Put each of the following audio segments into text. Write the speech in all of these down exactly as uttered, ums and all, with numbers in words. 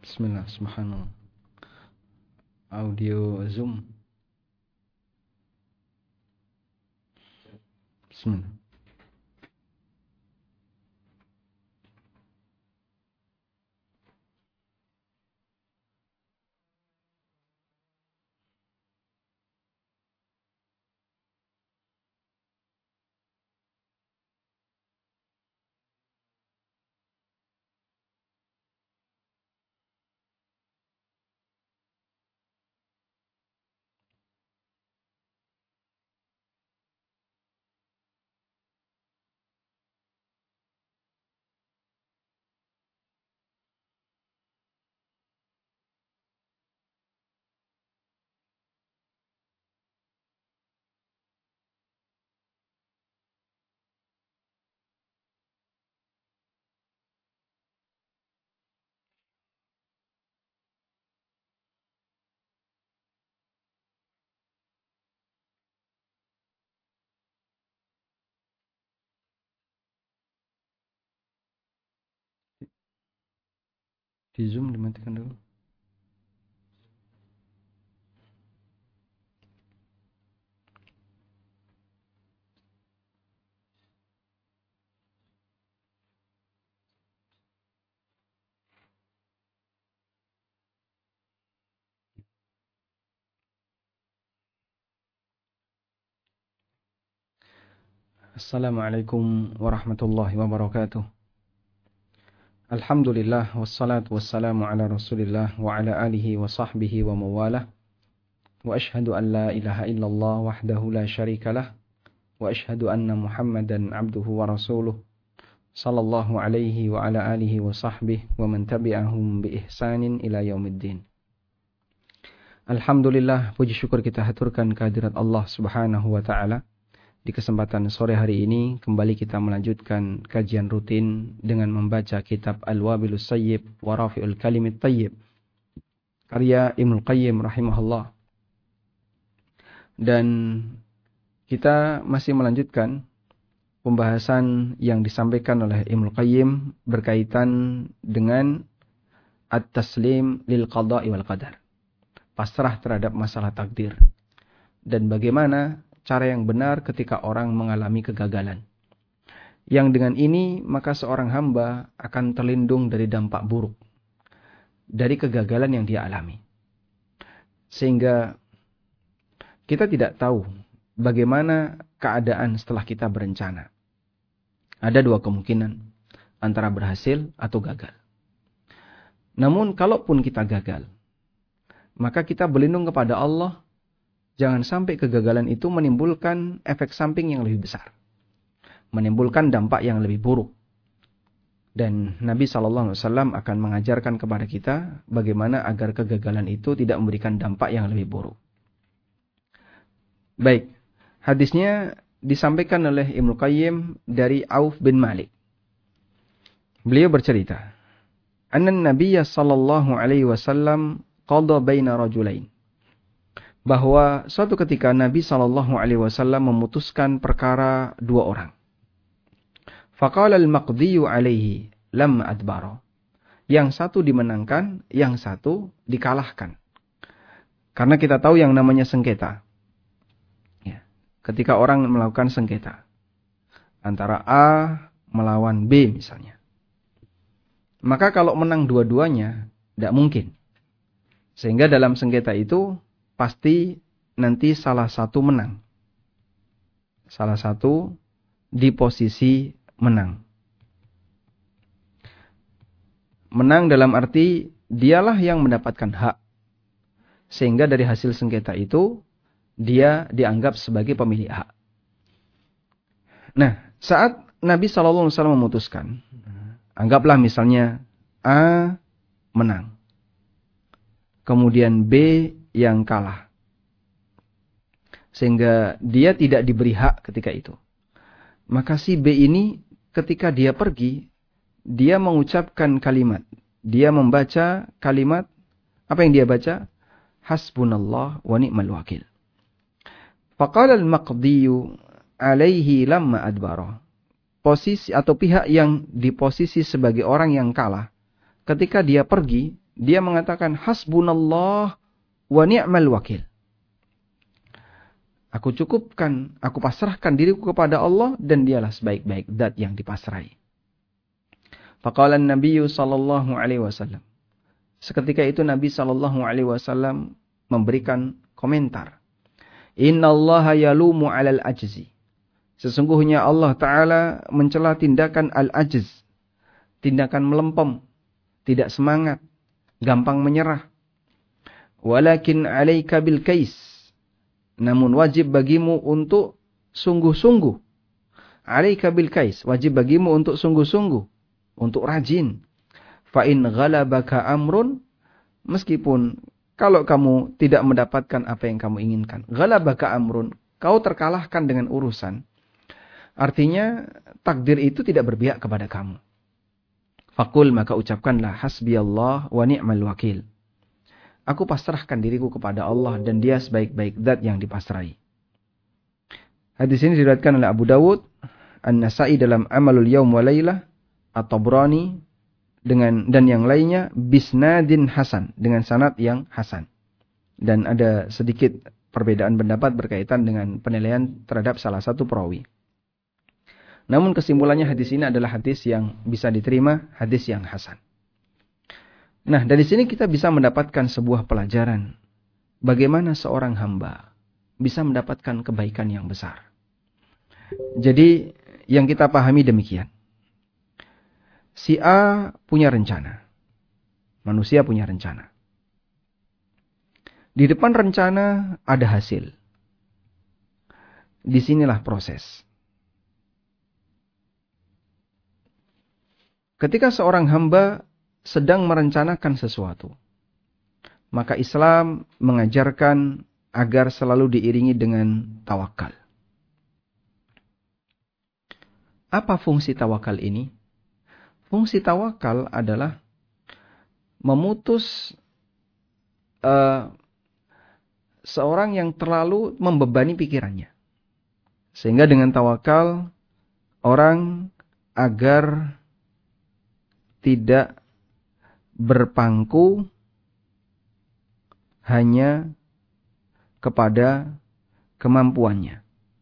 Bismillah, subhanallah. Audio Zoom. Bismillah. Di Zoom dimatikan dulu. Assalamualaikum warahmatullahi wabarakatuh. Alhamdulillah wassalatu wassalamu ala Rasulillah wa ala alihi wa sahbihi wa mawalah. Wa ashhadu an la ilaha illallah wahdahu la syarikalah wa ashhadu anna Muhammadan abduhu wa rasuluh sallallahu alaihi wa ala alihi wa sahbihi wa man tabi'ahum bi ihsanin ila yaumiddin. Alhamdulillah, puji syukur kita haturkan kehadirat Allah Subhanahu wa taala. Di kesempatan sore hari ini kembali kita melanjutkan kajian rutin dengan membaca kitab Al-Wabilus Sayyib wa Rafi'ul Kalimit Thayyib karya Ibnul Qayyim rahimahullah. Dan kita masih melanjutkan pembahasan yang disampaikan oleh Ibnul Qayyim berkaitan dengan at-taslim lil qada'i wal qadar. Pasrah terhadap masalah takdir. Dan bagaimana cara yang benar ketika orang mengalami kegagalan. Yang dengan ini maka seorang hamba akan terlindung dari dampak buruk dari kegagalan yang dia alami. Sehingga kita tidak tahu bagaimana keadaan setelah kita berencana. Ada dua kemungkinan, antara berhasil atau gagal. Namun kalaupun kita gagal, maka kita berlindung kepada Allah. Jangan sampai kegagalan itu menimbulkan efek samping yang lebih besar. Menimbulkan dampak yang lebih buruk. Dan Nabi shallallahu alaihi wasallam akan mengajarkan kepada kita bagaimana agar kegagalan itu tidak memberikan dampak yang lebih buruk. Baik, hadisnya disampaikan oleh Ibnul Qayyim dari Auf bin Malik. Beliau bercerita, Anna Nabiyya sallallahu alaihi wasallam qada baina rajulain. Bahwa suatu ketika Nabi shallallahu alaihi wasallam memutuskan perkara dua orang. Faqala al-maqdiyu alaihi lam adbara. Yang satu dimenangkan, yang satu dikalahkan. Karena kita tahu yang namanya sengketa. Ya. Ketika orang melakukan sengketa. Antara A melawan B misalnya. Maka kalau menang dua-duanya, tidak mungkin. Sehingga dalam sengketa itu, pasti nanti salah satu menang. Salah satu di posisi menang. Menang dalam arti dialah yang mendapatkan hak. Sehingga dari hasil sengketa itu, dia dianggap sebagai pemilik hak. Nah, saat Nabi shallallahu alaihi wasallam memutuskan, anggaplah misalnya A menang. Kemudian B yang kalah. Sehingga dia tidak diberi hak ketika itu. Maka si B ini ketika dia pergi, dia mengucapkan kalimat. Dia membaca kalimat, apa yang dia baca? Hasbunallah wa ni'mal wakil. Faqala al-maqdiyu alaihi lamma adbara. Posisi atau pihak yang di posisi sebagai orang yang kalah. Ketika dia pergi, dia mengatakan hasbunallah wa ni'mal wakil. Aku cukupkan, aku pasrahkan diriku kepada Allah dan dialah sebaik-baik zat yang dipasrai. Faqala an-nabiy sallallahu alaihi wasallam. Seketika itu Nabi sallallahu alaihi wasallam memberikan komentar. Innallaha yalumu 'alal ajzi. Sesungguhnya Allah taala mencela tindakan al-ajz, tindakan melempem, tidak semangat, gampang menyerah. Walakin 'alaika bil kais. Namun wajib bagimu untuk sungguh-sungguh. 'Alaika bil kais, wajib bagimu untuk sungguh-sungguh, untuk rajin. Fa in ghalabaka amrun, meskipun kalau kamu tidak mendapatkan apa yang kamu inginkan. Ghalabaka amrun, kau terkalahkan dengan urusan. Artinya takdir itu tidak berpihak kepada kamu. Faqul, maka ucapkanlah hasbiyallah wa ni'mal wakil. Aku pasrahkan diriku kepada Allah dan dia sebaik-baik zat yang dipasrai. Hadis ini diriwayatkan oleh Abu Dawud, An-Nasa'i dalam Amalul Yaum wa Lailah, At-Tabrani dengan dan yang lainnya bisnadin hasan, dengan sanad yang hasan. Dan ada sedikit perbedaan pendapat berkaitan dengan penilaian terhadap salah satu perawi. Namun kesimpulannya hadis ini adalah hadis yang bisa diterima, hadis yang hasan. Nah, dari sini kita bisa mendapatkan sebuah pelajaran. Bagaimana seorang hamba bisa mendapatkan kebaikan yang besar. Jadi, yang kita pahami demikian. Si A punya rencana. Manusia punya rencana. Di depan rencana ada hasil. Disinilah proses. Ketika seorang hamba sedang merencanakan sesuatu, maka Islam mengajarkan agar selalu diiringi dengan tawakal. Apa fungsi tawakal ini? Fungsi tawakal adalah memutus uh, seorang yang terlalu membebani pikirannya. Sehingga dengan tawakal, orang agar tidak berpangku hanya kepada kemampuannya.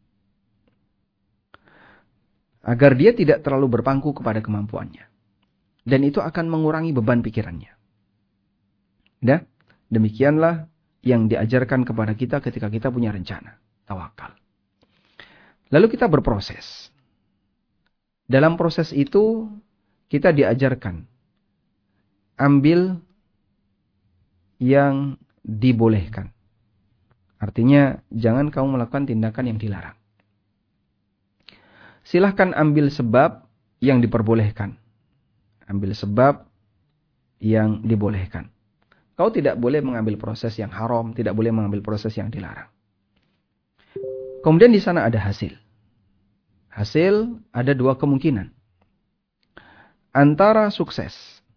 Agar dia tidak terlalu berpangku kepada kemampuannya. Dan itu akan mengurangi beban pikirannya. Dan demikianlah yang diajarkan kepada kita ketika kita punya rencana. Tawakal. Lalu kita berproses. Dalam proses itu kita diajarkan ambil yang dibolehkan. Artinya jangan kamu melakukan tindakan yang dilarang. Silahkan ambil sebab yang diperbolehkan. Ambil sebab yang dibolehkan. Kau tidak boleh mengambil proses yang haram, tidak boleh mengambil proses yang dilarang. Kemudian di sana ada hasil. Hasil ada dua kemungkinan. Antara sukses,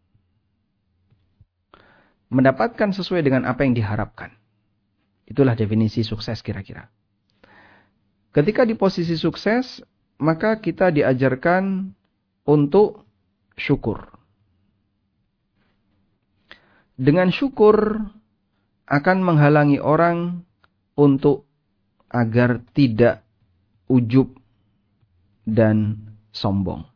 mendapatkan sesuai dengan apa yang diharapkan. Itulah definisi sukses kira-kira. Ketika di posisi sukses, maka kita diajarkan untuk syukur. Dengan syukur akan menghalangi orang untuk agar tidak ujub dan sombong.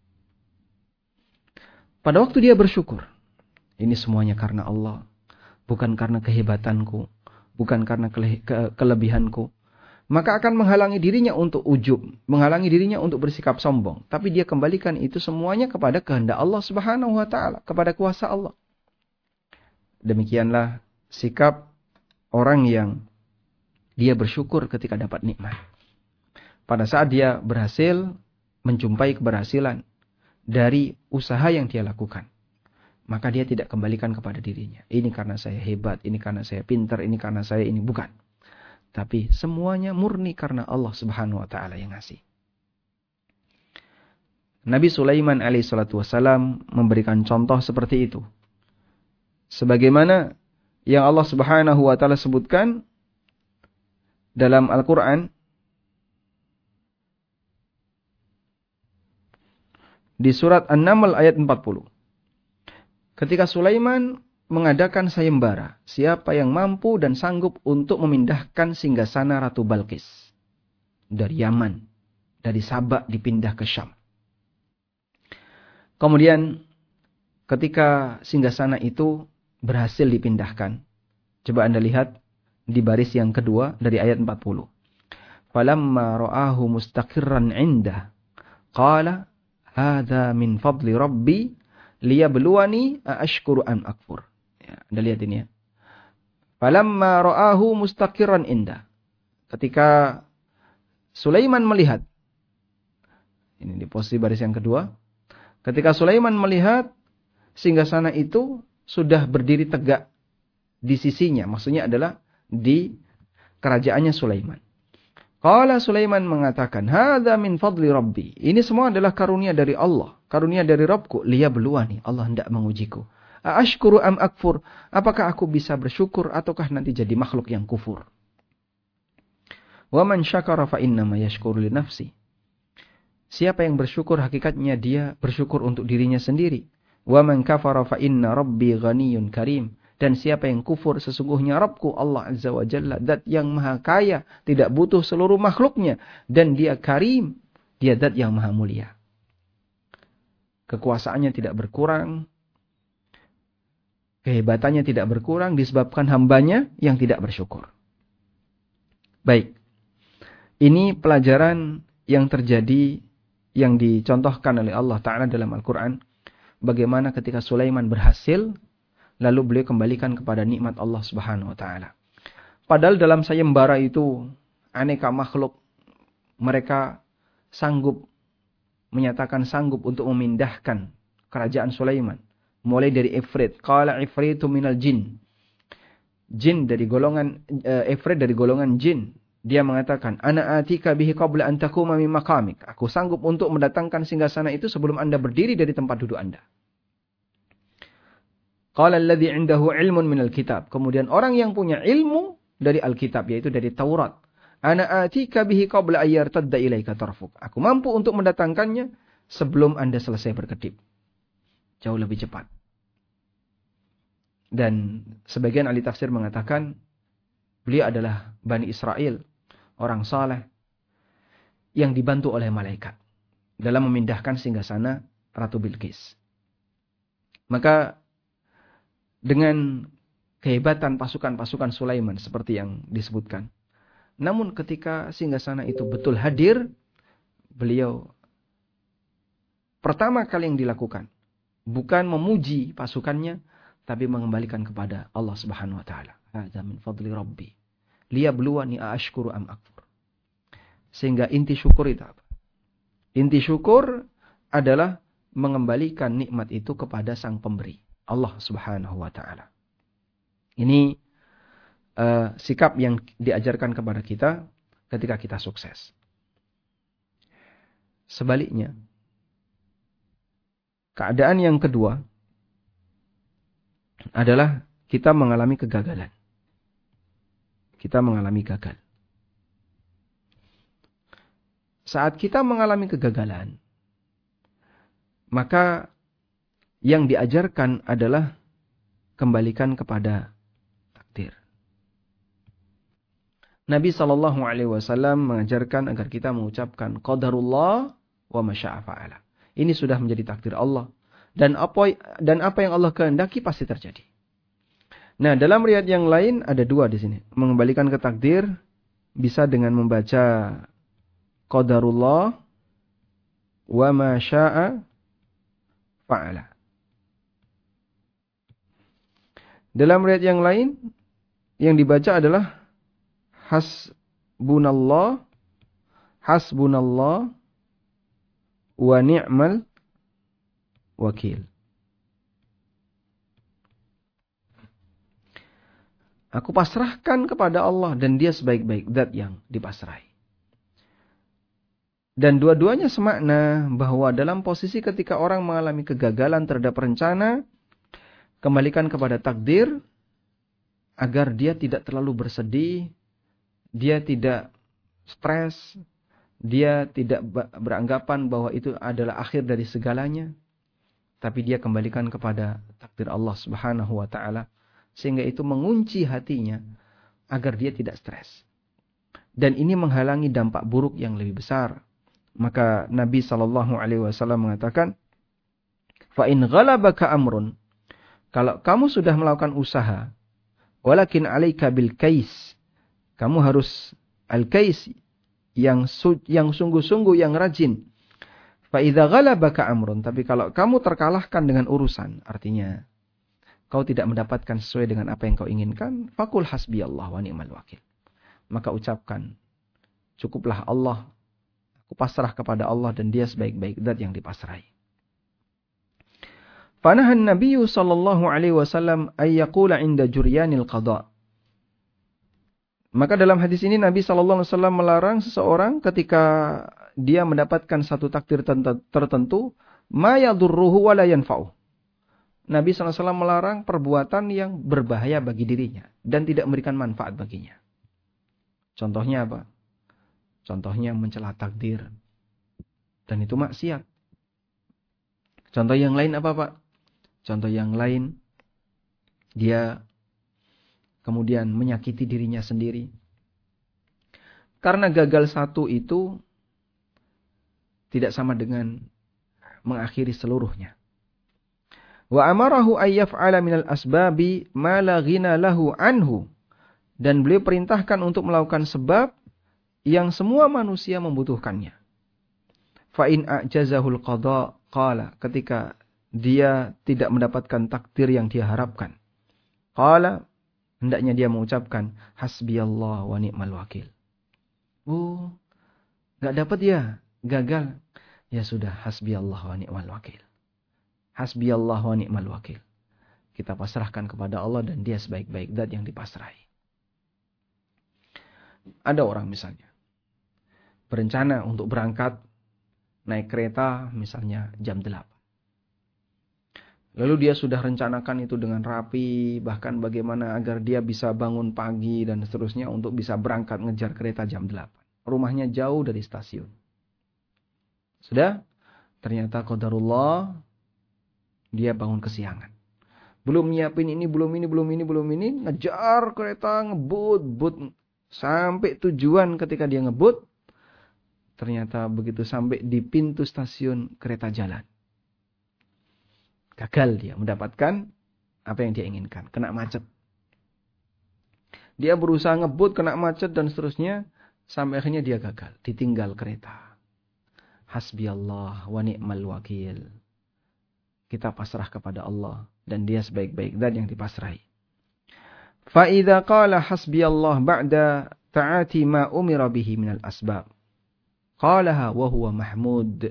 Pada waktu dia bersyukur, ini semuanya karena Allah, bukan karena kehebatanku, bukan karena kele- ke- kelebihanku, maka akan menghalangi dirinya untuk ujub, menghalangi dirinya untuk bersikap sombong. Tapi dia kembalikan itu semuanya kepada kehendak Allah Subhanahu wa taala, kepada kuasa Allah. Demikianlah sikap orang yang dia bersyukur ketika dapat nikmat. Pada saat dia berhasil menjumpai keberhasilan dari usaha yang dia lakukan, maka dia tidak kembalikan kepada dirinya. Ini karena saya hebat, ini karena saya pintar, ini karena saya ini. Bukan. Tapi semuanya murni karena Allah Subhanahu wa taala yang ngasih. Nabi Sulaiman alaihi salatu wasalam memberikan contoh seperti itu. Sebagaimana yang Allah Subhanahu wa taala sebutkan dalam Al-Qur'an di surat An-Naml ayat empat puluh. Ketika Sulaiman mengadakan sayembara. Siapa yang mampu dan sanggup untuk memindahkan singgasana Ratu Balqis dari Yaman, dari Sabak dipindah ke Syam. Kemudian ketika singgasana itu berhasil dipindahkan, coba Anda lihat di baris yang kedua dari ayat empat puluh. Falamma ra'ahu mustaqirran 'indah qala hadza min fadli rabbi liyabluwani aashkuru am akfur. Ya, Anda lihat ini ya. Falamma ra'ahu mustaqirran 'indah. Ketika Sulaiman melihat, ini di posisi baris yang kedua, ketika Sulaiman melihat singgasana itu sudah berdiri tegak di sisinya, maksudnya adalah di kerajaannya Sulaiman. Qala Sulaiman mengatakan, hadza min fadli rabbi. Ini semua adalah karunia dari Allah, karunia dari Rabbku. Liyabluwani, Allah hendak mengujiku. Aashkuru am akfur. Apakah aku bisa bersyukur ataukah nanti jadi makhluk yang kufur? Wa man syakara fa innama yashkuru li nafsi. Siapa yang bersyukur hakikatnya dia bersyukur untuk dirinya sendiri. Wa man kafara fa inna rabbi ghaniyyun karim. Dan siapa yang kufur sesungguhnya Rabbku Allah Azza wa Jalla, zat yang maha kaya, tidak butuh seluruh makhluknya, dan dia karim, dia zat yang maha mulia. Kekuasaannya tidak berkurang, kehebatannya tidak berkurang disebabkan hambanya yang tidak bersyukur. Baik, ini pelajaran yang terjadi, yang dicontohkan oleh Allah Ta'ala dalam Al-Quran. Bagaimana ketika Sulaiman berhasil, lalu beliau kembalikan kepada nikmat Allah Subhanahu wa taala. Padahal dalam sayembara itu aneka makhluk, mereka sanggup menyatakan sanggup untuk memindahkan kerajaan Sulaiman. Mulai dari Ifrit, qala ifritu minal jin. Jin dari golongan uh, Ifrit dari golongan jin. Dia mengatakan, ana atika bihi qabla an taquma min maqamik. Aku sanggup untuk mendatangkan singgasana itu sebelum Anda berdiri dari tempat duduk Anda. Qala alladhi 'indahu 'ilmun minal kitab. Kemudian orang yang punya ilmu dari Alkitab, yaitu dari Taurat. Ana atika bihi qabla ayyartadda ilaika tarfuk. Aku mampu untuk mendatangkannya sebelum Anda selesai berkedip. Jauh lebih cepat. Dan sebagian ahli tafsir mengatakan beliau adalah Bani Israel, orang saleh yang dibantu oleh malaikat dalam memindahkan singgasana Ratu Bilqis. Maka dengan kehebatan pasukan-pasukan Sulaiman seperti yang disebutkan. Namun ketika singgasana itu betul hadir, beliau pertama kali yang dilakukan bukan memuji pasukannya, tapi mengembalikan kepada Allah Subhanahu wa taala. Hadza min fadli rabbi liyabluwani aashkuru am akfur. Sehingga inti syukur itu apa? Inti syukur adalah mengembalikan nikmat itu kepada sang pemberi, Allah Subhanahu wa taala. Ini uh, sikap yang diajarkan kepada kita ketika kita sukses. Sebaliknya, keadaan yang kedua adalah kita mengalami kegagalan. Kita mengalami gagal. Saat kita mengalami kegagalan, maka yang diajarkan adalah kembalikan kepada takdir. Nabi shallallahu alaihi wasallam mengajarkan agar kita mengucapkan qadarullah wa ma syaa fa'ala. Ini sudah menjadi takdir Allah, dan apa dan apa yang Allah kehendaki pasti terjadi. Nah, dalam riwayat yang lain ada dua di sini. Mengembalikan ke takdir bisa dengan membaca qadarullah wa ma syaa fa'ala. Dalam riwayat yang lain yang dibaca adalah hasbunallah hasbunallah wa ni'mal wakil. Aku pasrahkan kepada Allah dan dia sebaik-baik zat yang dipasrahi. Dan dua-duanya semakna bahwa dalam posisi ketika orang mengalami kegagalan terhadap rencana, kembalikan kepada takdir agar dia tidak terlalu bersedih, dia tidak stres, dia tidak beranggapan bahwa itu adalah akhir dari segalanya. tapi dia kembalikan kepada takdir Allah Subhanahu wa taala, sehingga itu mengunci hatinya agar dia tidak stres. Dan ini menghalangi dampak buruk yang lebih besar. Maka Nabi sallallahu alaihi wasallam mengatakan, "Fa in ghalabaka amrun," kalau kamu sudah melakukan usaha, walakin 'alaika bil kais, kamu harus al-kais, yang yang sungguh-sungguh, yang rajin. Fa idza ghalabaka amrun, tapi kalau kamu terkalahkan dengan urusan, artinya kau tidak mendapatkan sesuai dengan apa yang kau inginkan, faqul hasbiyallah wa ni'mal wakil. Maka ucapkan, cukuplah Allah, aku pasrah kepada Allah dan dia sebaik-baik zat yang dipasrahi. Fanahan Nabi sallallahu alaihi wasallam ay yaqula 'inda juryanil qada. Maka dalam hadis ini Nabi sallallahu alaihi wasallam melarang seseorang ketika dia mendapatkan satu takdir tertentu, ma yadurruhu wa la yanfa'u. Nabi sallallahu alaihi wasallam melarang perbuatan yang berbahaya bagi dirinya dan tidak memberikan manfaat baginya. Contohnya apa? Contohnya mencela takdir. Dan itu maksiat. Contoh yang lain apa, Pak? Contoh yang lain, dia kemudian menyakiti dirinya sendiri. Karena gagal satu itu tidak sama dengan mengakhiri seluruhnya. Wa amarahu ay yaf'ala minal asbabi ma la ghina lahu anhu. Dan beliau perintahkan untuk melakukan sebab yang semua manusia membutuhkannya. Fa in a'jazahul qada qala, ketika dia tidak mendapatkan takdir yang dia harapkan, qala, hendaknya dia mengucapkan hasbiyallah wa ni'mal wakil. Oh, enggak dapat ya, gagal. Ya sudah, hasbiyallah wa ni'mal wakil. Hasbiyallah wa ni'mal wakil. Kita pasrahkan kepada Allah dan dia sebaik-baik zat yang dipasrahi. Ada orang misalnya berencana untuk berangkat naik kereta misalnya jam delapan. Lalu dia sudah rencanakan itu dengan rapi, bahkan bagaimana agar dia bisa bangun pagi dan seterusnya untuk bisa berangkat ngejar kereta jam delapan. Rumahnya jauh dari stasiun. Sudah, ternyata qadarullah dia bangun kesiangan. Belum nyiapin ini, belum ini, belum ini, belum ini, ngejar kereta, ngebut, but sampai tujuan. Ketika dia ngebut, ternyata begitu sampai di pintu stasiun kereta jalan. Gagal dia mendapatkan apa yang dia inginkan. Kena macet. Dia berusaha ngebut, kena macet dan seterusnya. Sampai akhirnya dia gagal. Ditinggal kereta. Hasbiyallah wa ni'mal wakil. Kita pasrah kepada Allah. Dan dia sebaik-baik zat yang dipasrahi. Fa'idha qala hasbiyallah ba'da ta'ati ma umira bihi minal asbab. Qalaha wa huwa mahmud.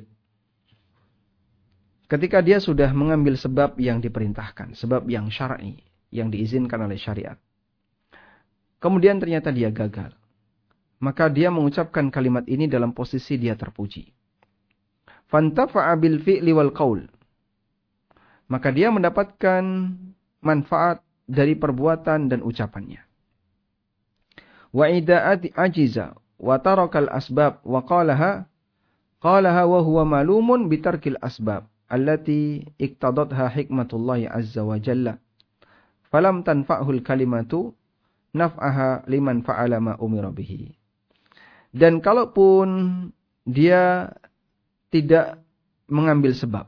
Ketika dia sudah mengambil sebab yang diperintahkan, sebab yang syar'i, yang diizinkan oleh syariat. Kemudian ternyata dia gagal. Maka dia mengucapkan kalimat ini dalam posisi dia terpuji. Fantafa'a bil fi'li wal qaul. Maka dia mendapatkan manfaat dari perbuatan dan ucapannya. Wa ida'ati ajiza wa tarakal asbab wa qalaha qalaha wa huwa malumun bitarkil asbab allati iktadatha hikmatullahi azza wa jalla falam tanfa'hul kalimatu naf'aha liman fa'ala ma umira bihi. Dan kalaupun dia tidak mengambil sebab,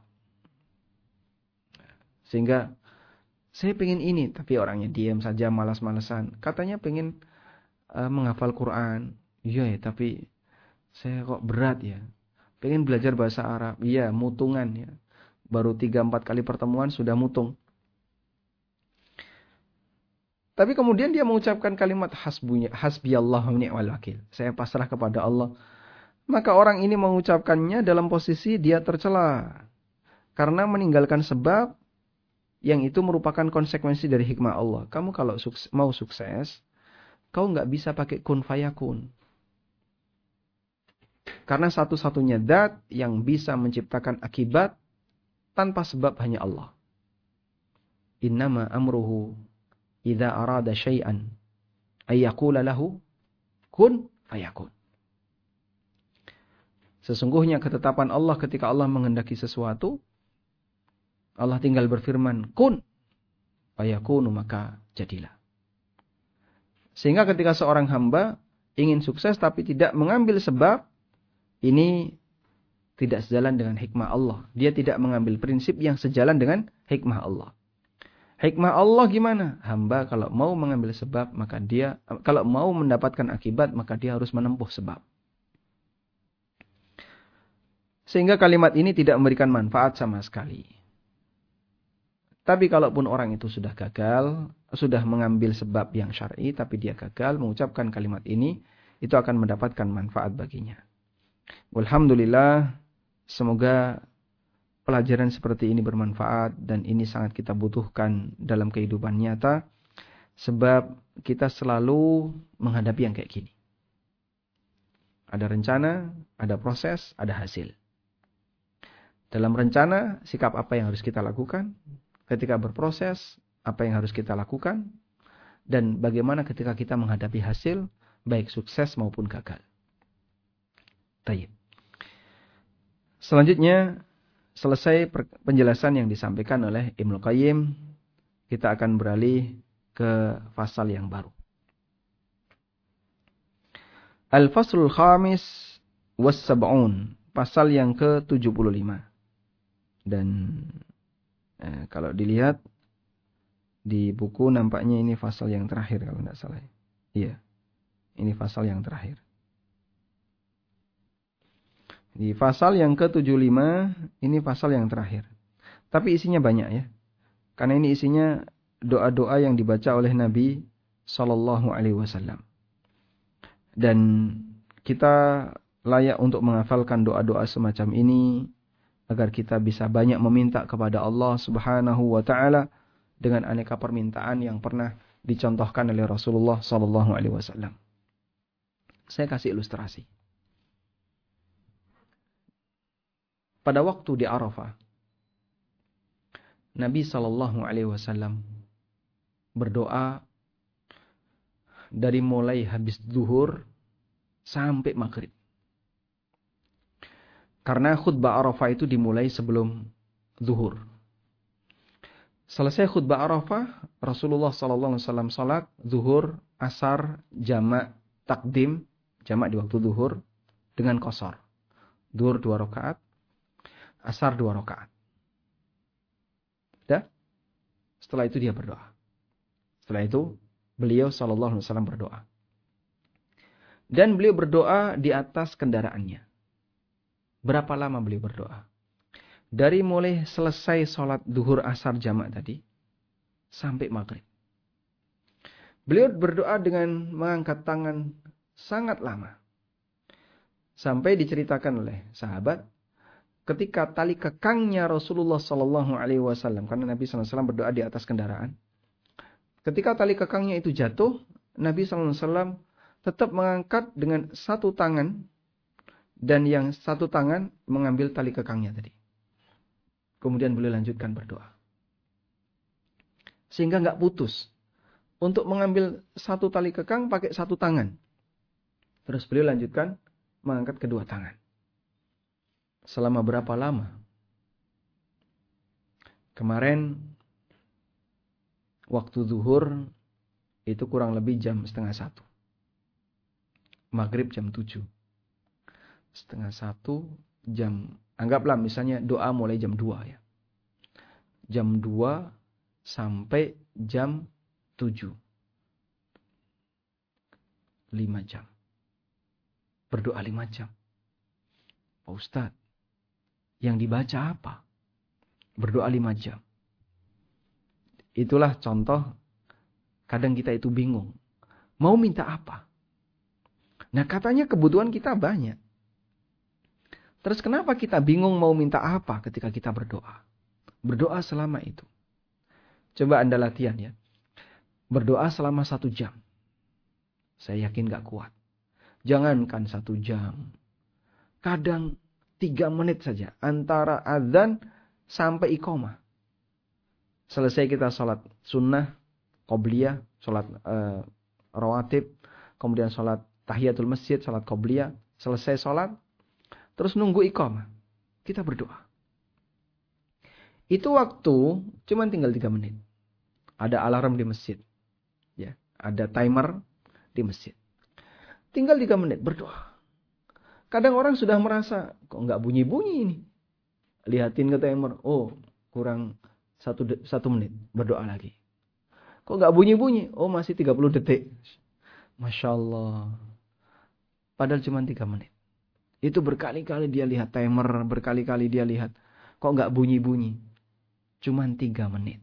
sehingga saya pengen ini tapi orangnya diam saja, malas-malasan, katanya pengen uh, menghafal Quran, iya ya, tapi saya kok berat ya, pengen belajar bahasa Arab, iya mutungan ya. Baru tiga empat kali pertemuan sudah mutung. Tapi kemudian dia mengucapkan kalimat hasbunya, hasbiyallah wa ni'mal wakil. Saya pasrah kepada Allah. Maka orang ini mengucapkannya dalam posisi dia tercela. Karena meninggalkan sebab yang itu merupakan konsekuensi dari hikmah Allah. Kamu kalau sukses, mau sukses, kau nggak bisa pakai kun fayakun. Karena satu-satunya zat yang bisa menciptakan akibat tanpa sebab hanya Allah. Innama amruhu idza arada syai'an ay yaqula lahu kun fayakun. Sesungguhnya ketetapan Allah ketika Allah menghendaki sesuatu, Allah tinggal berfirman, kun, fayakunu, maka jadilah. Sehingga ketika seorang hamba ingin sukses tapi tidak mengambil sebab, ini tidak sejalan dengan hikmah Allah. Dia tidak mengambil prinsip yang sejalan dengan hikmah Allah. Hikmah Allah gimana? Hamba kalau mau mengambil sebab, maka dia, kalau mau mendapatkan akibat, maka dia harus menempuh sebab. Sehingga kalimat ini tidak memberikan manfaat sama sekali. Tapi kalaupun orang itu sudah gagal, sudah mengambil sebab yang syar'i, tapi dia gagal mengucapkan kalimat ini, itu akan mendapatkan manfaat baginya. Alhamdulillah, semoga pelajaran seperti ini bermanfaat dan ini sangat kita butuhkan dalam kehidupan nyata. Sebab kita selalu menghadapi yang kayak gini. Ada rencana, ada proses, ada hasil. Dalam rencana, sikap apa yang harus kita lakukan. Ketika berproses, apa yang harus kita lakukan. Dan bagaimana ketika kita menghadapi hasil, baik sukses maupun gagal. Tayyib. Selanjutnya, selesai penjelasan yang disampaikan oleh Ibnu Qayyim, kita akan beralih ke pasal yang baru. Al-Faslul Khamis was Sab'un, pasal yang ke tujuh puluh lima. Dan eh, kalau dilihat di buku nampaknya ini pasal yang terakhir kalau tidak salah. Iya, ini pasal yang terakhir. Di pasal yang ke tujuh puluh lima, ini pasal yang terakhir. Tapi isinya banyak ya. Karena ini isinya doa-doa yang dibaca oleh Nabi Sallallahu Alaihi Wasallam. Dan kita layak untuk menghafalkan doa-doa semacam ini, agar kita bisa banyak meminta kepada Allah Subhanahu wa Ta'ala dengan aneka permintaan yang pernah dicontohkan oleh Rasulullah Sallallahu Alaihi Wasallam. Saya kasih ilustrasi. Pada waktu di Arafah, Nabi Sallallahu Alaihi Wasallam berdoa dari mulai habis zuhur sampai maghrib. Karena khutbah Arafah itu dimulai sebelum zuhur. Selesai khutbah Arafah, Rasulullah Sallallahu Alaihi Wasallam salat zuhur, asar, jamak, takdim, jamak di waktu zuhur dengan qasar. Zuhur dua rakaat, asar dua rakaat. Dah? Setelah itu dia berdoa. Setelah itu beliau Sallallahu Alaihi Wasallam berdoa. Dan beliau berdoa di atas kendaraannya. Berapa lama beliau berdoa? Dari mulai selesai sholat duhur asar jamak tadi, sampai maghrib. Beliau berdoa dengan mengangkat tangan sangat lama. Sampai diceritakan oleh sahabat, ketika tali kekangnya Rasulullah Sallallahu Alaihi Wasallam, karena Nabi Sallallahu Alaihi Wasallam berdoa di atas kendaraan. Ketika tali kekangnya itu jatuh, Nabi Sallallahu Alaihi Wasallam tetap mengangkat dengan satu tangan, dan yang satu tangan mengambil tali kekangnya tadi. Kemudian beliau lanjutkan berdoa. Sehingga nggak putus. Untuk mengambil satu tali kekang pakai satu tangan. Terus beliau lanjutkan mengangkat kedua tangan. Selama berapa lama? Kemarin waktu zuhur itu kurang lebih jam setengah satu. Maghrib jam tujuh. Setengah satu jam, anggaplah misalnya doa mulai jam dua ya. Jam dua sampai jam tujuh. Lima jam. Berdoa lima jam. Pak Ustadz, yang dibaca apa? Berdoa lima jam. Itulah contoh, kadang kita itu bingung. Mau minta apa? Nah katanya kebutuhan kita banyak. Terus kenapa kita bingung mau minta apa ketika kita berdoa? Berdoa selama itu. Coba Anda latihan ya. Berdoa selama satu jam. Saya yakin gak kuat. Jangankan satu jam. Kadang tiga menit saja. Antara azan sampai iqamah. Selesai kita sholat sunnah, qobliyah, sholat uh, rawatib. Kemudian sholat tahiyatul masjid, sholat qobliyah. Selesai sholat. Terus nunggu iqamah. Kita berdoa. Itu waktu cuma tinggal tiga menit. Ada alarm di masjid. Ya, ada timer di masjid. Tinggal tiga menit berdoa. Kadang orang sudah merasa, kok nggak bunyi-bunyi ini. Lihatin ke timer, oh kurang satu, satu menit, berdoa lagi. Kok nggak bunyi-bunyi? Oh masih tiga puluh detik. Masya Allah. Padahal cuma tiga menit. Itu berkali-kali dia lihat timer, berkali-kali dia lihat. Kok nggak bunyi-bunyi? Cuma tiga menit.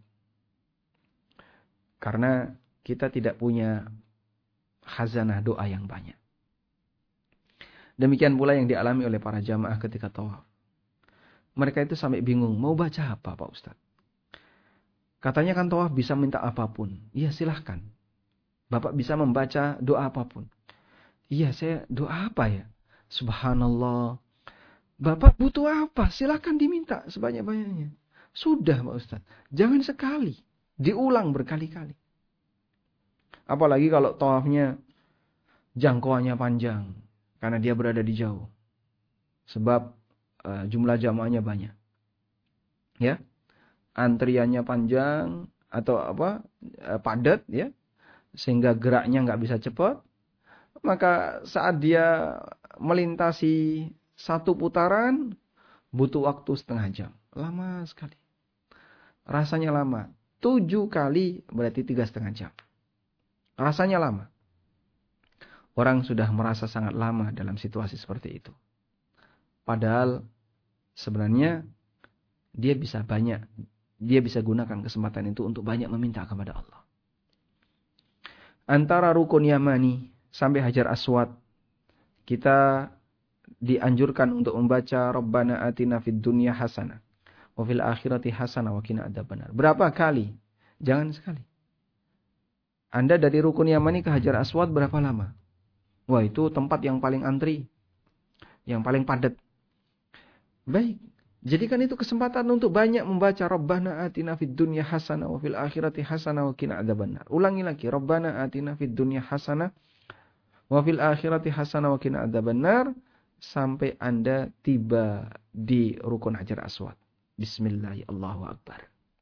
Karena kita tidak punya khazanah doa yang banyak. Demikian pula yang dialami oleh para jamaah ketika tawaf. Mereka itu sampai bingung, mau baca apa Pak Ustaz? Katanya kan tawaf bisa minta apapun. Iya silahkan. Bapak bisa membaca doa apapun. Iya saya doa apa ya? Subhanallah. Bapak butuh apa? Silahkan diminta sebanyak-banyaknya. Sudah Pak Ustaz. Jangan sekali. Diulang berkali-kali. Apalagi kalau tawafnya jangkauannya panjang. Karena dia berada di jauh. Sebab uh, jumlah jamaahnya banyak. Ya. Antriannya panjang. Atau apa. Uh, padat ya. Sehingga geraknya nggak bisa cepat. Maka saat dia melintasi satu putaran. Butuh waktu setengah jam. Lama sekali. Rasanya lama. Tujuh kali berarti tiga setengah jam. Rasanya lama. Orang sudah merasa sangat lama dalam situasi seperti itu. Padahal sebenarnya dia bisa banyak, dia bisa gunakan kesempatan itu untuk banyak meminta kepada Allah. Antara rukun Yamani sampai Hajar Aswad, kita dianjurkan untuk membaca Rabbana atina fid dunya hasanah wa fil akhirati hasanah wa qina adzabannar. Berapa kali? Jangan sekali. Anda dari rukun Yamani ke Hajar Aswad berapa lama? Wah itu tempat yang paling antri. Yang paling padat. Baik. Jadikan itu kesempatan untuk banyak membaca Rabbana atina fid dunya hasanah wa fil akhirati hasanah wa qina adzabannar. Ulangi lagi. Rabbana atina fid dunya hasanah wa fil akhirati hasanah wa qina adzabannar. Sampai Anda tiba di rukun Hajar Aswad. Bismillahirrahmanirrahim. Allahu Akbar.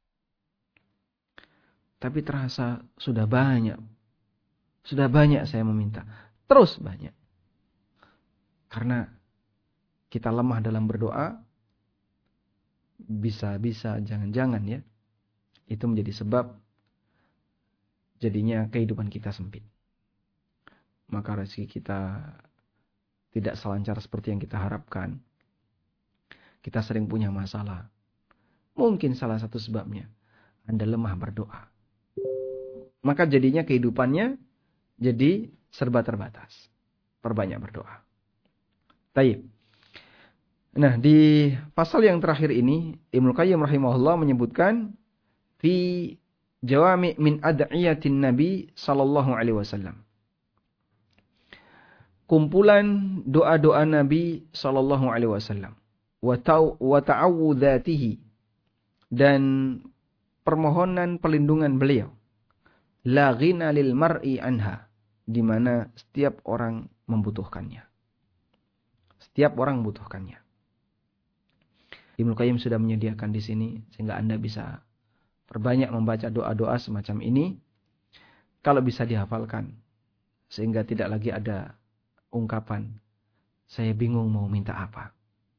Tapi terasa sudah banyak. Sudah banyak saya meminta. Terus banyak. Karena kita lemah dalam berdoa. Bisa-bisa, jangan-jangan ya. Itu menjadi sebab jadinya kehidupan kita sempit. Maka rezeki kita tidak selancar seperti yang kita harapkan. Kita sering punya masalah. Mungkin salah satu sebabnya Anda lemah berdoa. Maka jadinya kehidupannya jadi serba terbatas. Perbanyak berdoa. Taib. Nah, di pasal yang terakhir ini, Ibnu Qayyim rahimahullah menyebutkan fi jawami' min ad'iyatin Nabi sallallahu alaihi wasallam. Kumpulan doa-doa Nabi sallallahu alaihi wasallam. Wa ta'awudzatihi. Dan permohonan perlindungan beliau. La ghina lil mar'i anha. Di mana setiap orang membutuhkannya. Setiap orang membutuhkannya. Ibnu Qayyim sudah menyediakan di sini sehingga Anda bisa perbanyak membaca doa-doa semacam ini kalau bisa dihafalkan sehingga tidak lagi ada ungkapan saya bingung mau minta apa.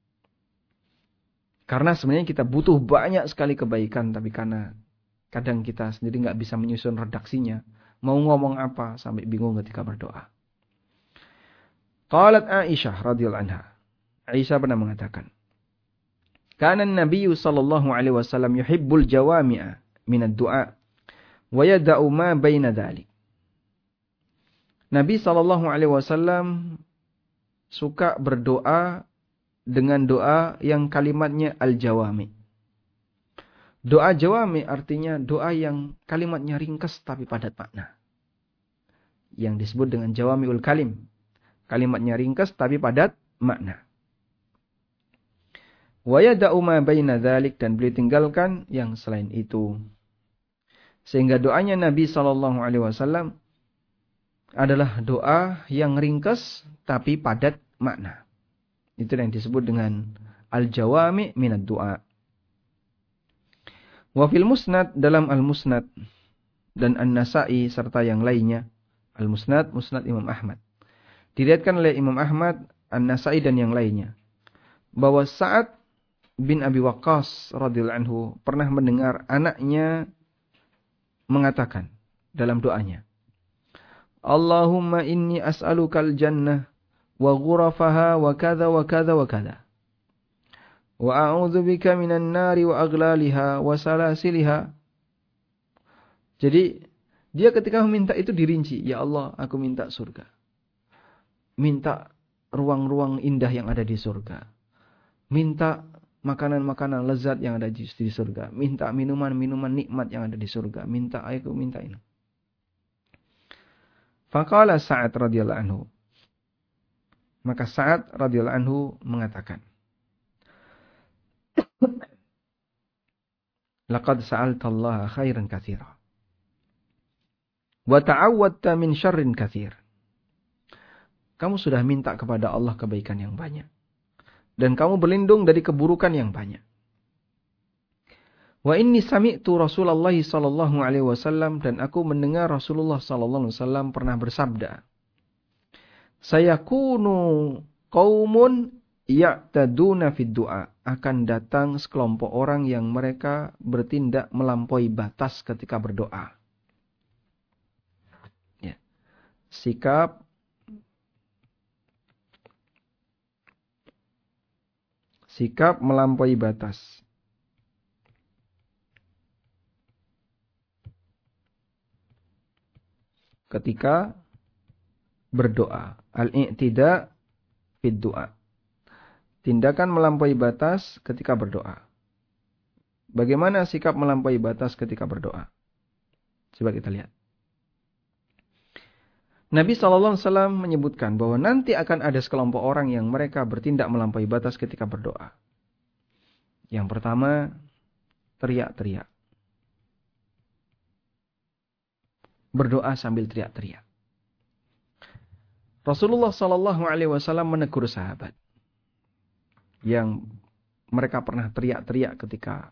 Karena sebenarnya kita butuh banyak sekali kebaikan tapi karena kadang kita sendiri nggak bisa menyusun redaksinya. Mau ngomong apa sampai bingung ketika berdoa. Qalat Aisyah radhiyallahu anha. Aisyah pernah mengatakan, "Kana an-nabiy sallallahu alaihi wasallam yuhibbul jawami'a min ad-du'a wa yada'u ma baina dzalik." Nabi sallallahu alaihi wasallam suka berdoa dengan doa yang kalimatnya al-jawami. Doa jawami artinya doa yang kalimatnya ringkas tapi padat makna. Yang disebut dengan jawamiul kalim. Kalimatnya ringkas tapi padat makna. Wa yada'u ma baina dzalik dan beliau tinggalkan yang selain itu. Sehingga doanya Nabi sallallahu alaihi wasallam adalah doa yang ringkas tapi padat makna. Itu yang disebut dengan al-jawami minad du'a. Wa fil musnad, dalam al-musnad dan an-Nasa'i serta yang lainnya. Al-musnad, musnad Imam Ahmad. Diriwayatkan oleh Imam Ahmad, an-Nasa'i dan yang lainnya, bahwa Sa'ad bin Abi Waqqas radhiyallahu anhu pernah mendengar anaknya mengatakan dalam doanya, Allahumma inni as'alukal jannah wa ghurafaha wa kadha wa kadha wa kadha. Wa a'udzu bika minan nari wa aghlaliha wa salasiliha. Jadi dia ketika meminta itu dirinci, ya Allah, aku minta surga. Minta ruang-ruang indah yang ada di surga. Minta makanan-makanan lezat yang ada di surga. Minta minuman-minuman nikmat yang ada di surga. Minta, aku minta ini. Faqala Sa'ad radhiyallahu anhu. Maka Sa'ad radhiyallahu anhu mengatakan, Laqad sa'alta Allah khairan katsira. Wa ta'awwadta min syarrin katsir. Kamu sudah minta kepada Allah kebaikan yang banyak. Dan kamu berlindung dari keburukan yang banyak. Wa inni sami'tu Rasulullah sallallahu alaihi wasallam, dan aku mendengar Rasulullah sallallahu alaihi wasallam pernah bersabda, Sayakunu qaumun ya'taduna fid du'a. Akan datang sekelompok orang yang mereka bertindak melampaui batas ketika berdoa. Ya. Sikap Sikap melampaui batas. Ketika berdoa. Al-i'tida fid du'a. Tindakan melampaui batas ketika berdoa. Bagaimana sikap melampaui batas ketika berdoa? Coba kita lihat. Nabi shallallahu alaihi wasallam menyebutkan bahwa nanti akan ada sekelompok orang yang mereka bertindak melampaui batas ketika berdoa. Yang pertama, teriak-teriak. Berdoa sambil teriak-teriak. Rasulullah shallallahu alaihi wasallam menegur sahabat yang mereka pernah teriak-teriak ketika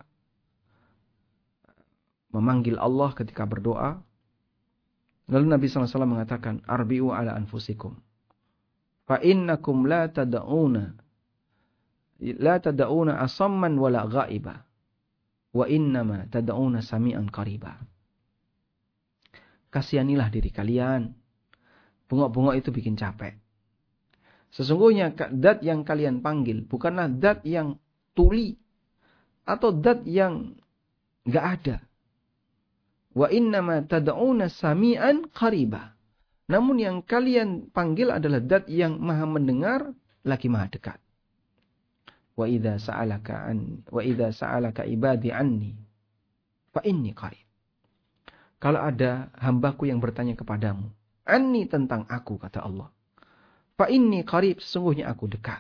memanggil Allah ketika berdoa. Lalu Nabi shallallahu alaihi wasallam mengatakan, Arbi'u ala anfusikum. Fa innakum la tada'una. La tada'una asamman wala ghaiba. Wa innama tada'una sami'an qariba. Kasihanilah diri kalian. Bengok-bengok itu bikin capek. Sesungguhnya dat yang kalian panggil bukanlah dat yang tuli. Atau dat yang gak ada. Wa innama tad'una sami'an qariba. Namun yang kalian panggil adalah dat yang maha mendengar lagi maha dekat. Wa idza sa'alaka an wa idza sa'alaka ibadi anni fa inni qarib. Kalau ada hambaku yang bertanya kepadamu, anni tentang aku, kata Allah. Fa inni qarib, sesungguhnya aku dekat.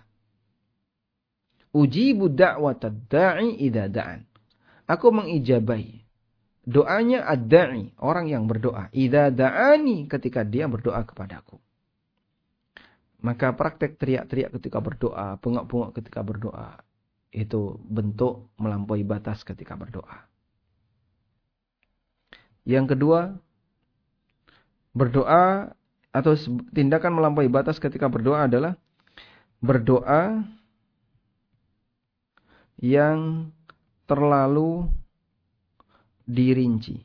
Ujibu da'watad da'i idza da'an. Aku mengijabahi doanya ad-da'i, orang yang berdoa. Idza da'ani, ketika dia berdoa kepadaku. Maka praktek teriak-teriak ketika berdoa, bengok-bengok ketika berdoa, itu bentuk melampaui batas ketika berdoa. Yang kedua, berdoa atau tindakan melampaui batas ketika berdoa adalah berdoa yang terlalu dirinci.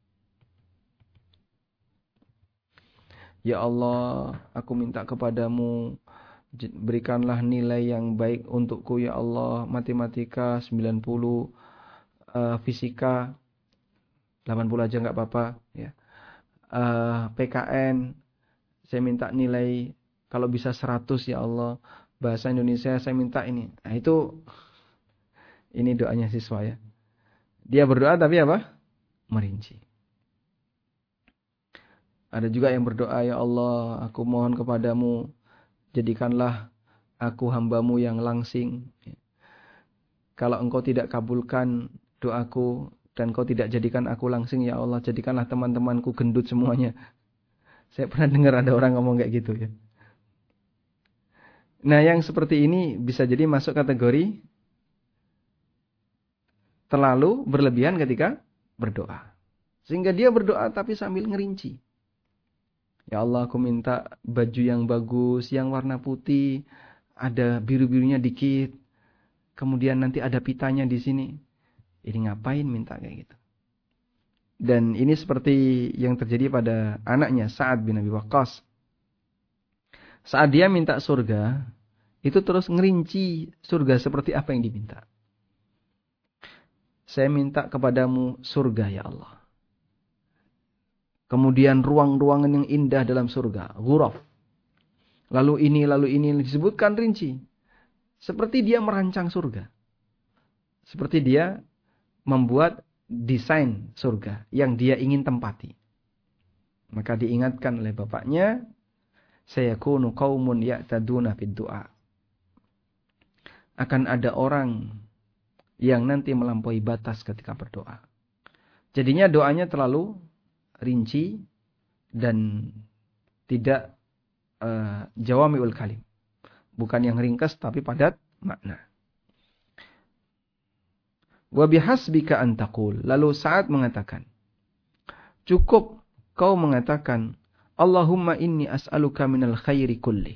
Ya Allah, aku minta kepadamu, berikanlah nilai yang baik untukku ya Allah. Matematika sembilan puluh, uh, fisika delapan puluh aja nggak apa-apa. Ya. Uh, P K N, saya minta nilai kalau bisa seratus ya Allah. Bahasa Indonesia saya minta ini. Nah itu, ini doanya siswa ya. Dia berdoa tapi apa? Merinci. Ada juga yang berdoa, ya Allah, aku mohon kepadamu, jadikanlah aku hambamu yang langsing. Kalau engkau tidak kabulkan doaku, dan engkau tidak jadikan aku langsing, ya Allah, jadikanlah teman-temanku gendut semuanya. Saya pernah dengar ada orang ngomong kayak gitu ya. Nah yang seperti ini bisa jadi masuk kategori terlalu berlebihan ketika berdoa. Sehingga dia berdoa tapi sambil ngerinci. Ya Allah, aku minta baju yang bagus, yang warna putih, ada biru-birunya dikit. Kemudian nanti ada pitanya di sini. Ini ngapain minta kayak gitu? Dan ini seperti yang terjadi pada anaknya Sa'ad bin Abi Waqqas. Saat dia minta surga, itu terus ngerinci surga seperti apa yang diminta. Saya minta kepadamu surga ya Allah. Kemudian ruang-ruangan yang indah dalam surga, ghuraf. Lalu ini, lalu ini disebutkan rinci. Seperti dia merancang surga. Seperti dia membuat desain surga yang dia ingin tempati. Maka diingatkan oleh bapaknya, sayakunu qaumun ya'taduna fid du'a. Akan ada orang yang nanti melampaui batas ketika berdoa. Jadinya doanya terlalu rinci dan tidak uh, jawami'ul kalim. Bukan yang ringkas tapi padat makna. Wa bihasbika an taqul. Lalu Sa'ad mengatakan, cukup kau mengatakan, Allahumma inni as'aluka minal khairi kulli.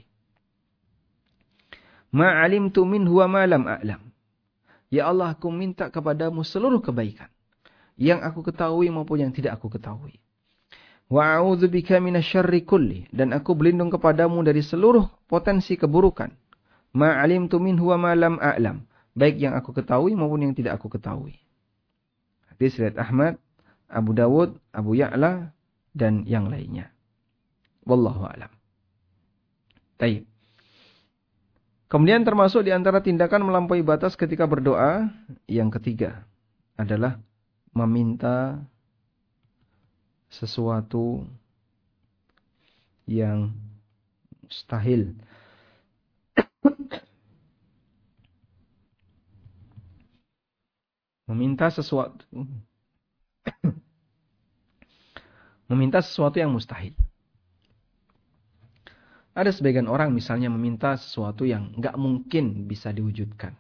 Ma alimtu minhu wa ma lam a'lam. Ya Allah, aku minta kepadamu seluruh kebaikan. Yang aku ketahui maupun yang tidak aku ketahui. Wa a'udzu bika minasyarri kulli. Dan aku berlindung kepadamu dari seluruh potensi keburukan. Ma alimtu minhu wa ma lam a'lam. Baik yang aku ketahui maupun yang tidak aku ketahui. Hadis riwayat Ahmad, Abu Dawud, Abu Ya'la, dan yang lainnya. Wallahu a'lam. Baik. Kemudian termasuk di antara tindakan melampaui batas ketika berdoa, yang ketiga adalah meminta sesuatu yang mustahil. Meminta sesuatu meminta sesuatu yang mustahil. Ada sebagian orang misalnya meminta sesuatu yang nggak mungkin bisa diwujudkan.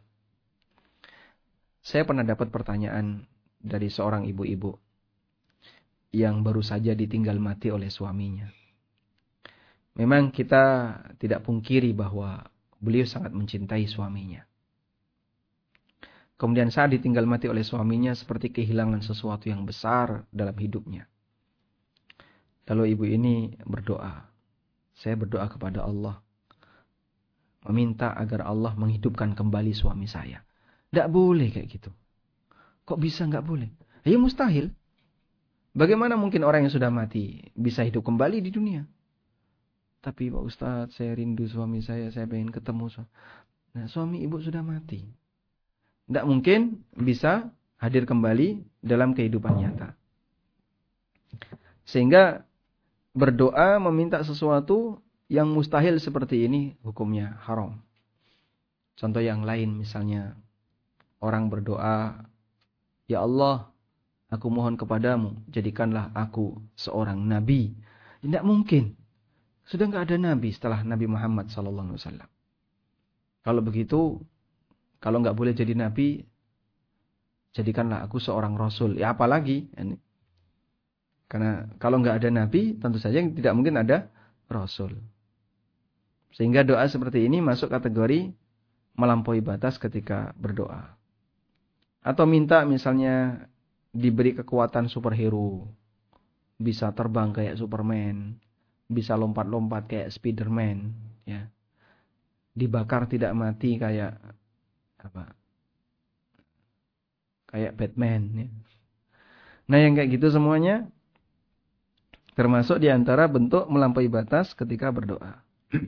Saya pernah dapat pertanyaan dari seorang ibu-ibu yang baru saja ditinggal mati oleh suaminya. Memang kita tidak pungkiri bahwa beliau sangat mencintai suaminya. Kemudian saat ditinggal mati oleh suaminya seperti kehilangan sesuatu yang besar dalam hidupnya. Lalu ibu ini berdoa. Saya berdoa kepada Allah. Meminta agar Allah menghidupkan kembali suami saya. Tidak boleh kayak gitu. Kok bisa nggak boleh? Ya mustahil. Bagaimana mungkin orang yang sudah mati bisa hidup kembali di dunia? Tapi Pak Ustadz, saya rindu suami saya. Saya pengen ketemu suami. Nah, suami ibu sudah mati. Tidak mungkin bisa hadir kembali dalam kehidupan nyata. Sehingga berdoa meminta sesuatu yang mustahil seperti ini hukumnya haram. Contoh yang lain misalnya orang berdoa, ya Allah, aku mohon kepadamu, jadikanlah aku seorang nabi. Tidak mungkin. Sudah tidak ada nabi setelah Nabi Muhammad sallallahu alaihi wasallam. Kalau begitu, kalau nggak boleh jadi nabi, jadikanlah aku seorang rasul. Ya apalagi? Ini. Karena kalau nggak ada nabi, tentu saja tidak mungkin ada rasul. Sehingga doa seperti ini masuk kategori melampaui batas ketika berdoa. Atau minta misalnya diberi kekuatan superhero. Bisa terbang kayak Superman. Bisa lompat-lompat kayak Spiderman. Ya. Dibakar tidak mati kayak apa? Kayak Batman. Ya. Nah yang kayak gitu semuanya termasuk diantara bentuk melampaui batas ketika berdoa.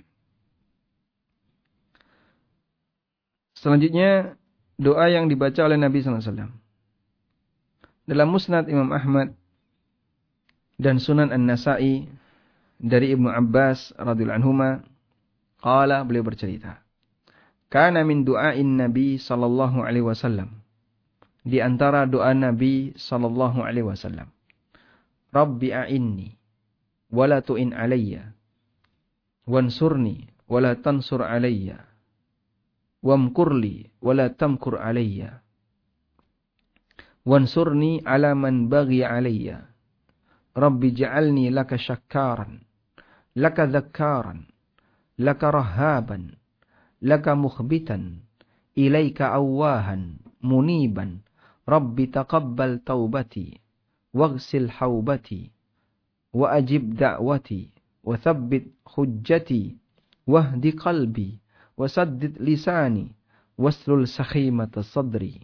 Selanjutnya doa yang dibaca oleh Nabi sallallahu alaihi wasallam. Dalam Musnad Imam Ahmad dan Sunan An-Nasa'i dari Ibnu Abbas radhiyallahu anhuma, qala, beliau bercerita, kana min du'ain Nabi sallallahu alaihi wasallam, di antara doa Nabi sallallahu alaihi wasallam, Rabbi a'inni wa la tu'in alayya wansurni wa la tansur alayya wamkurli wa la tamkur alayya. Wansurni ala man baghi alayya. Rabbi ja'alni laka syakkaran, laka dzakkaran, laka rahaban, laka mukhbitan, ilaika awwahan, muniban. Rabbi taqabbal taubati, waghsil haubati, wa ajib da'wati, wa thabbit hujjati, wahdi qalbi, wa saddid lisani, waslul sakhimata sadri.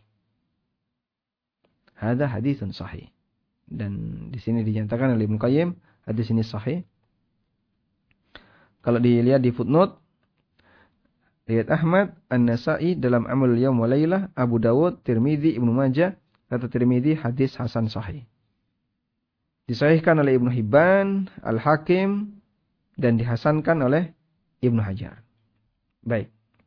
Hada haditsun sahih. Dan di sini dinyatakan oleh Ibnu Qayyim, hadis ini sahih. Kalau dilihat di footnote, lihat Ahmad, An-Nasa'i dalam Amal Yaum wa Lailah, Abu Dawud, Tirmidzi, Ibnu Majah, kata Tirmidzi hadis hasan sahih. Disahihkan oleh Ibnu Hibban, Al-Hakim, dan dihasankan oleh Ibnu Hajar. Baik.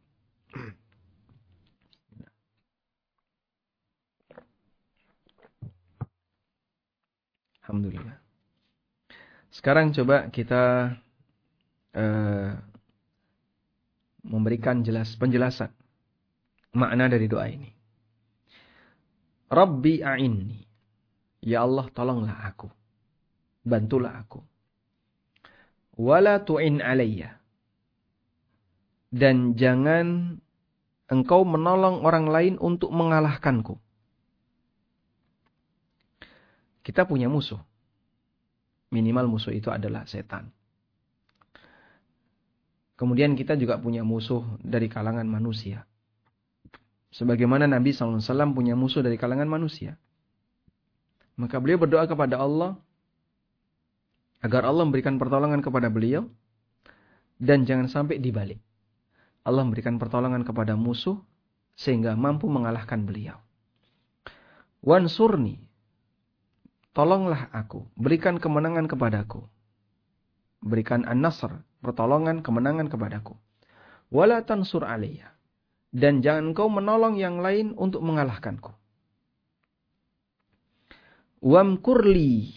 Alhamdulillah. Sekarang coba kita uh, memberikan jelas penjelasan makna dari doa ini. Rabbi a'inni. Ya Allah, tolonglah aku. Bantulah aku. Wala tu'in alayya. Dan jangan engkau menolong orang lain untuk mengalahkanku. Kita punya musuh. Minimal musuh itu adalah setan. Kemudian kita juga punya musuh dari kalangan manusia. Sebagaimana Nabi shallallahu alaihi wasallam punya musuh dari kalangan manusia. Maka beliau berdoa kepada Allah agar Allah memberikan pertolongan kepada beliau. Dan jangan sampai dibalik. Allah memberikan pertolongan kepada musuh sehingga mampu mengalahkan beliau. Wansurni. Tolonglah aku, berikan kemenangan kepadaku. Berikan an-nasr, pertolongan, kemenangan kepadaku. Wala tansur alayya. Dan jangan kau menolong yang lain untuk mengalahkanku. Wamkurli.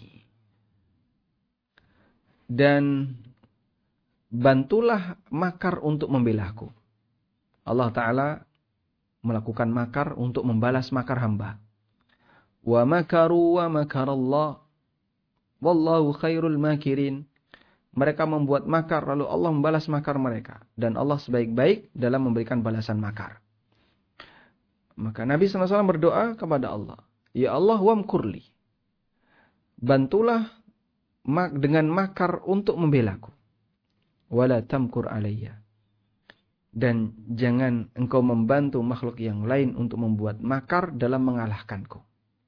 Dan bantulah makar untuk membelaku. Allah Ta'ala melakukan makar untuk membalas makar hamba. Wa makaru wa makarallah. Wallahu khairul makirin. Mereka membuat makar lalu Allah membalas makar mereka. Dan Allah sebaik-baik dalam memberikan balasan makar. Maka Nabi shallallahu alaihi wasallam berdoa kepada Allah. Ya Allah, wamkurli. Bantulah dengan makar untuk membelaku. Wala tamkur alayya. Dan jangan engkau membantu makhluk yang lain untuk membuat makar dalam mengalahkanku.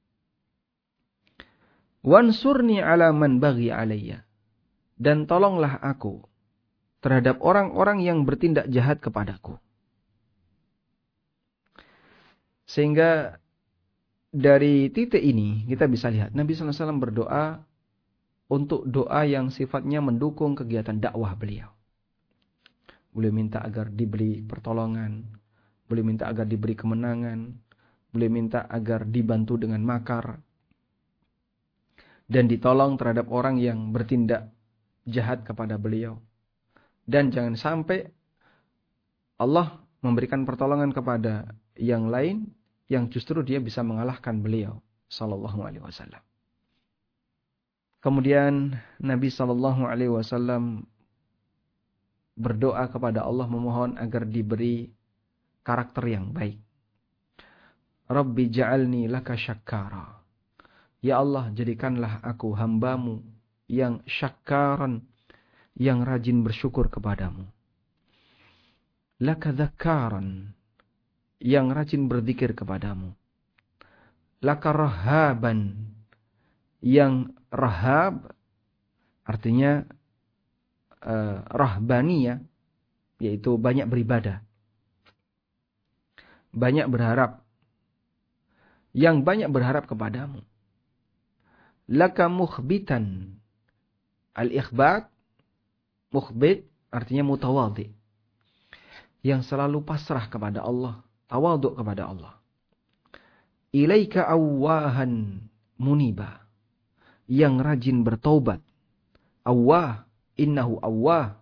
Wansurni ala man baghi alayya. Dan tolonglah aku terhadap orang-orang yang bertindak jahat kepadaku. Sehingga dari titik ini kita bisa lihat Nabi shallallahu alaihi wasallam berdoa untuk doa yang sifatnya mendukung kegiatan dakwah beliau. Beliau minta agar diberi pertolongan, beliau minta agar diberi kemenangan, beliau minta agar dibantu dengan makar. Dan ditolong terhadap orang yang bertindak jahat kepada beliau. Dan jangan sampai Allah memberikan pertolongan kepada yang lain yang justru dia bisa mengalahkan beliau sallallahu alaihi wasallam. Kemudian Nabi sallallahu alaihi wasallam berdoa kepada Allah memohon agar diberi karakter yang baik. Rabbi ja'alni laka syakkara. Ya Allah, jadikanlah aku hambamu yang syakkaran, yang rajin bersyukur kepadamu. Laka dzakkaran, yang rajin berzikir kepadamu. Laka rahaban, yang rahab artinya uh, rahbaniyah, yaitu banyak beribadah, banyak berharap, yang banyak berharap kepadamu. Laka mukhbitan. Al-ikhbat, mukhbit, artinya mutawadhi. Yang selalu pasrah kepada Allah. Tawadhu kepada Allah. Ilaika awwahan muniba. Yang rajin bertaubat. Awwah, innahu awwah.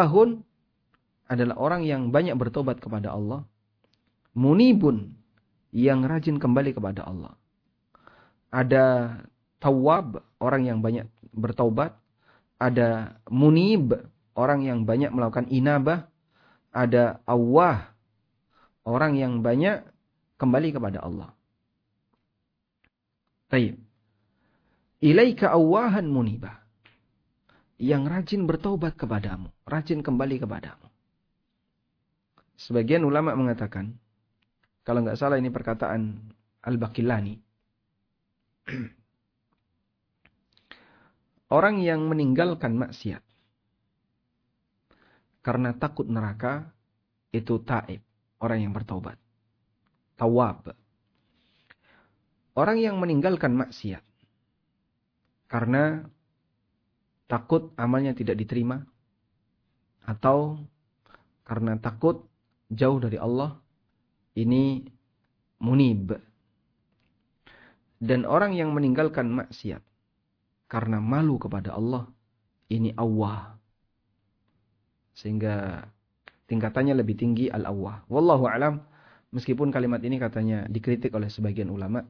Awwahun adalah orang yang banyak bertobat kepada Allah. Munibun, yang rajin kembali kepada Allah. Ada tawwab, orang yang banyak bertaubat. Ada munib, orang yang banyak melakukan inabah. Ada awwah, orang yang banyak kembali kepada Allah. Baik. Ilaika awwahan munibah. Yang rajin bertaubat kepadamu, rajin kembali kepadamu. Sebagian ulama mengatakan, kalau nggak salah ini perkataan Al-Baqillani, orang yang meninggalkan maksiat karena takut neraka itu taib, orang yang bertaubat. Tawab. Orang yang meninggalkan maksiat karena takut amalnya tidak diterima, atau karena takut jauh dari Allah, ini munib. Dan orang yang meninggalkan maksiat karena malu kepada Allah, ini awwah. Sehingga tingkatannya lebih tinggi al-awwah. Wallahu a'lam, meskipun kalimat ini katanya dikritik oleh sebagian ulama.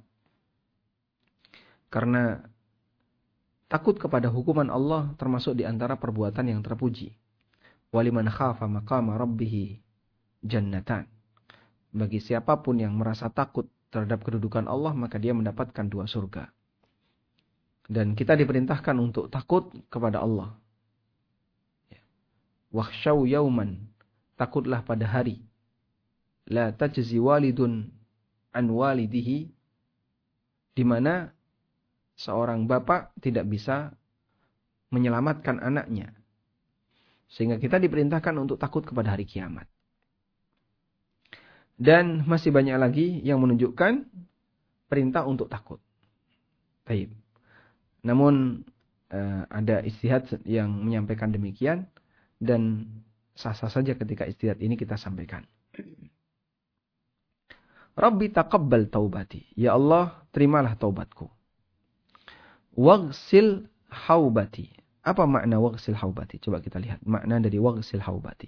Karena takut kepada hukuman Allah termasuk di antara perbuatan yang terpuji. Waliman khafa maqama rabbih jannatan. Bagi siapapun yang merasa takut terhadap kedudukan Allah, maka dia mendapatkan dua surga. Dan kita diperintahkan untuk takut kepada Allah. Wakhshaw yauman, takutlah pada hari. La tajzi walidun an walidihi, di mana seorang bapak tidak bisa menyelamatkan anaknya. Sehingga kita diperintahkan untuk takut kepada hari kiamat. Dan masih banyak lagi yang menunjukkan perintah untuk takut. Baik. Namun uh, ada ijtihad yang menyampaikan demikian, dan sah-sah saja ketika ijtihad ini kita sampaikan. Rabbi taqabbal taubati. Ya Allah, terimalah taubatku. Waghsil haubati. Apa makna waghsil haubati? Coba kita lihat makna dari waghsil haubati.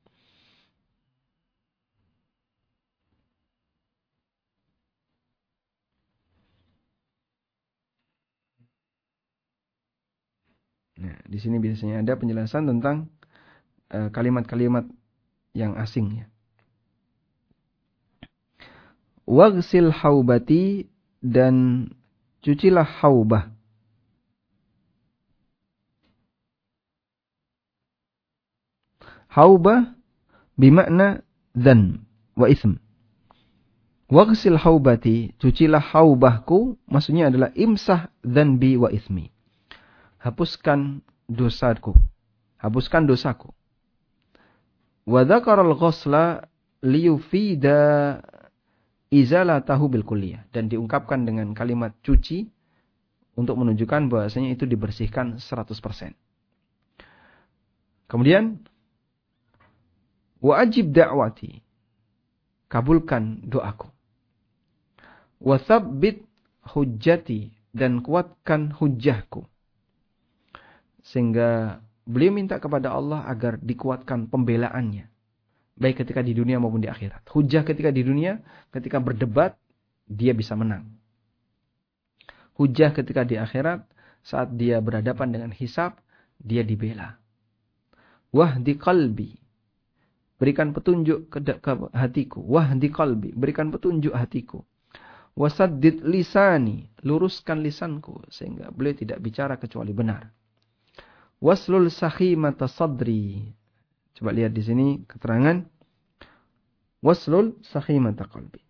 Nah, di sini biasanya ada penjelasan tentang uh, kalimat-kalimat yang asing ya. Waghsil haubati, dan cucilah haubah. Haubah bimakna dzan wa ism. Waghsil haubati, cucilah haubahku, maksudnya adalah imsah dzanbi wa ismi. Hapuskan dosaku, hapuskan dosaku. Wa dzakara al-ghusla liyufida izalatahu bil kulliyah, dan diungkapkan dengan kalimat cuci untuk menunjukkan bahwasanya itu dibersihkan seratus persen. Kemudian wa ajib da'wati, kabulkan doaku. Wa tsabbit hujjati, dan kuatkan hujjahku. Sehingga beliau minta kepada Allah agar dikuatkan pembelaannya, baik ketika di dunia maupun di akhirat. Hujjah ketika di dunia, ketika berdebat, dia bisa menang. Hujjah ketika di akhirat, saat dia berhadapan dengan hisab, dia dibela. Wahdi qalbi, berikan petunjuk ke, ke hatiku. Wahdi qalbi, berikan petunjuk hatiku. Wasaddid lisani, luruskan lisanku, sehingga beliau tidak bicara kecuali benar. Waslul sakhimata sadri. Coba lihat di sini keterangan. Waslul sakhimata qalbi.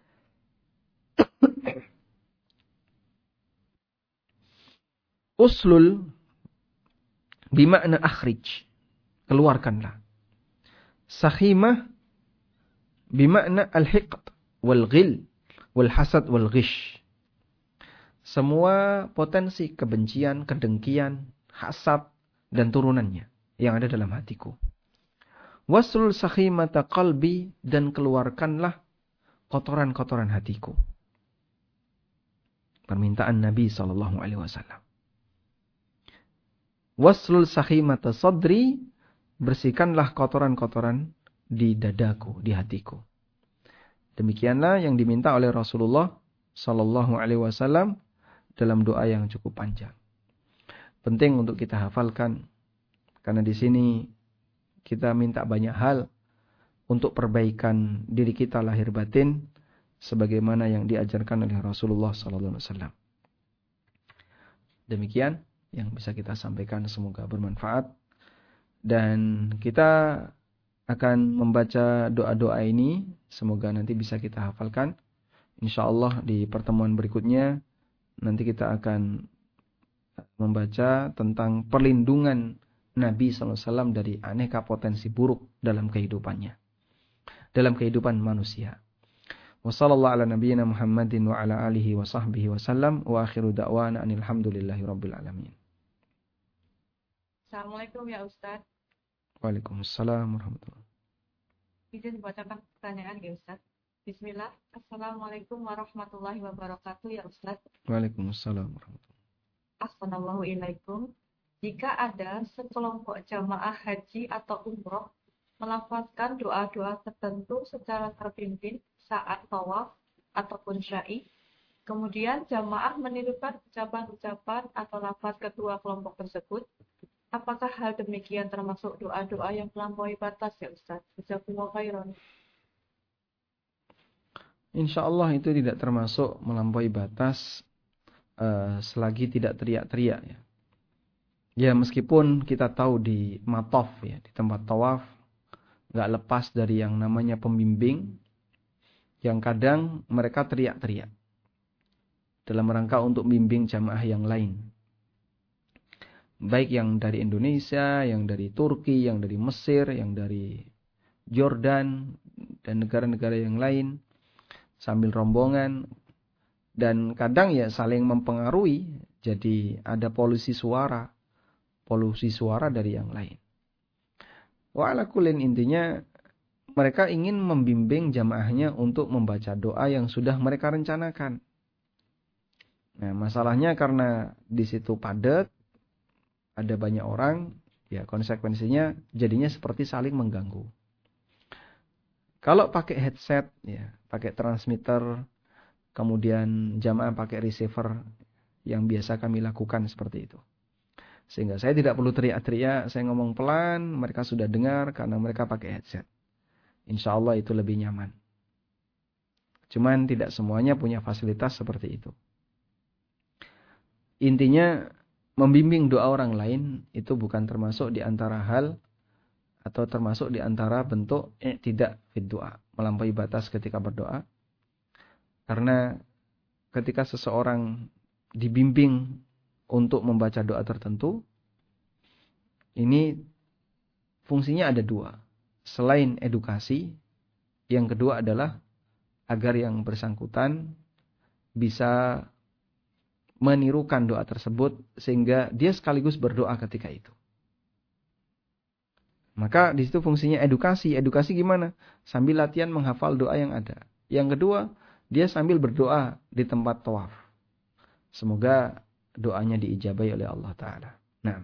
Uslul bimakna akhrij, keluarkanlah. Sakhimah bimakna al-hiqd wal ghil wal hasad wal ghish. Semua potensi kebencian, kedengkian, hasad dan turunannya yang ada dalam hatiku. Waslul sakhimata qalbi, dan keluarkanlah kotoran-kotoran hatiku. Permintaan Nabi sallallahu alaihi wasallam. Waslul sakhimata sadri, bersihkanlah kotoran-kotoran di dadaku, di hatiku. Demikianlah yang diminta oleh Rasulullah Sallallahu Alaihi Wasallam dalam doa yang cukup panjang. Penting untuk kita hafalkan, karena di sini kita minta banyak hal untuk perbaikan diri kita lahir batin, sebagaimana yang diajarkan oleh Rasulullah Sallallahu Alaihi Wasallam. Demikian yang bisa kita sampaikan, semoga bermanfaat. Dan kita akan membaca doa-doa ini, semoga nanti bisa kita hafalkan. InsyaAllah di pertemuan berikutnya, nanti kita akan membaca tentang perlindungan Nabi Sallallahu Alaihi Wasallam dari aneka potensi buruk dalam kehidupannya, dalam kehidupan manusia. Wassallallahu ala nabiyyina Muhammadin wa ala alihi wa sahbihi wasallam wa akhiru da'wana anil hamdulillahi rabbil alamin. Assalamualaikum ya Ustaz. Waalaikumsalam warahmatullahi wabarakatuh. Izin dibacakan pertanyaan ya Ustaz. Bismillah. Assalamualaikum warahmatullahi wabarakatuh ya Ustaz. Waalaikumsalam warahmatullahi wabarakatuh. Assalamualaikum. Jika ada sekelompok jamaah haji atau umroh melafazkan doa-doa tertentu secara terpimpin saat tawaf ataupun sya'i, kemudian jamaah menirukan ucapan-ucapan atau lafaz kedua kelompok tersebut, apakah hal demikian termasuk doa-doa yang melampaui batas ya Ustaz? Jazakumullah khairan. Insyaallah itu tidak termasuk melampaui batas uh, selagi tidak teriak-teriak ya. Ya meskipun kita tahu di mataf ya, di tempat tawaf nggak lepas dari yang namanya pembimbing, yang kadang mereka teriak-teriak dalam rangka untuk membimbing jamaah yang lain. Baik yang dari Indonesia, yang dari Turki, yang dari Mesir, yang dari Jordan, dan negara-negara yang lain, sambil rombongan. Dan kadang ya saling mempengaruhi, jadi ada polusi suara, polusi suara dari yang lain. Wa ala kullin, intinya mereka ingin membimbing jamaahnya untuk membaca doa yang sudah mereka rencanakan. Nah, masalahnya karena di situ padat, ada banyak orang, ya konsekuensinya jadinya seperti saling mengganggu. Kalau pakai headset, ya pakai transmitter, kemudian jamaah pakai receiver, yang biasa kami lakukan seperti itu. Sehingga saya tidak perlu teriak-teriak, saya ngomong pelan, mereka sudah dengar karena mereka pakai headset. Insya Allah itu lebih nyaman. Cuman tidak semuanya punya fasilitas seperti itu. Intinya, membimbing doa orang lain itu bukan termasuk di antara hal atau termasuk di antara bentuk eh, tidak fid doa, melampaui batas ketika berdoa. Karena ketika seseorang dibimbing untuk membaca doa tertentu, ini fungsinya ada dua. Selain edukasi, yang kedua adalah agar yang bersangkutan bisa menirukan doa tersebut sehingga dia sekaligus berdoa ketika itu. Maka di situ fungsinya edukasi. Edukasi gimana? Sambil latihan menghafal doa yang ada. Yang kedua, dia sambil berdoa di tempat tawaf. Semoga doanya diijabahi oleh Allah Ta'ala. Nah.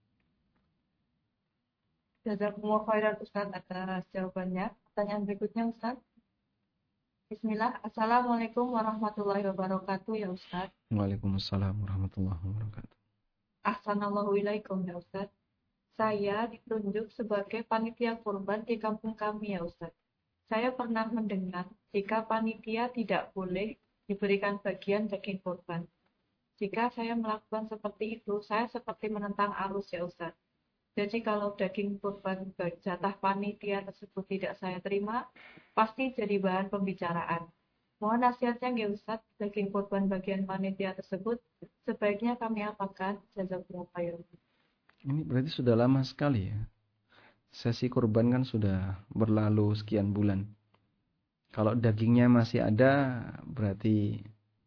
Jazakumullah khairan Ustaz atas jawabannya. Pertanyaan berikutnya Ustaz. Bismillah. Assalamualaikum warahmatullahi wabarakatuh ya Ustaz. Waalaikumsalam warahmatullahi wabarakatuh. Ahsanallahu ilaikum ya Ustaz. Saya ditunjuk sebagai panitia kurban di kampung kami ya Ustaz. Saya pernah mendengar jika panitia tidak boleh diberikan bagian daging kurban. Jika saya melakukan seperti itu, saya seperti menentang arus ya Ustaz. Jadi kalau daging kurban jatah panitia tersebut tidak saya terima, pasti jadi bahan pembicaraan. Mohon nasihatnya ya Ustaz, daging kurban bagian panitia tersebut sebaiknya kami apakan? Jazakumullah khairan. Ini berarti sudah lama sekali ya. Sesi kurban kan sudah berlalu sekian bulan. Kalau dagingnya masih ada, berarti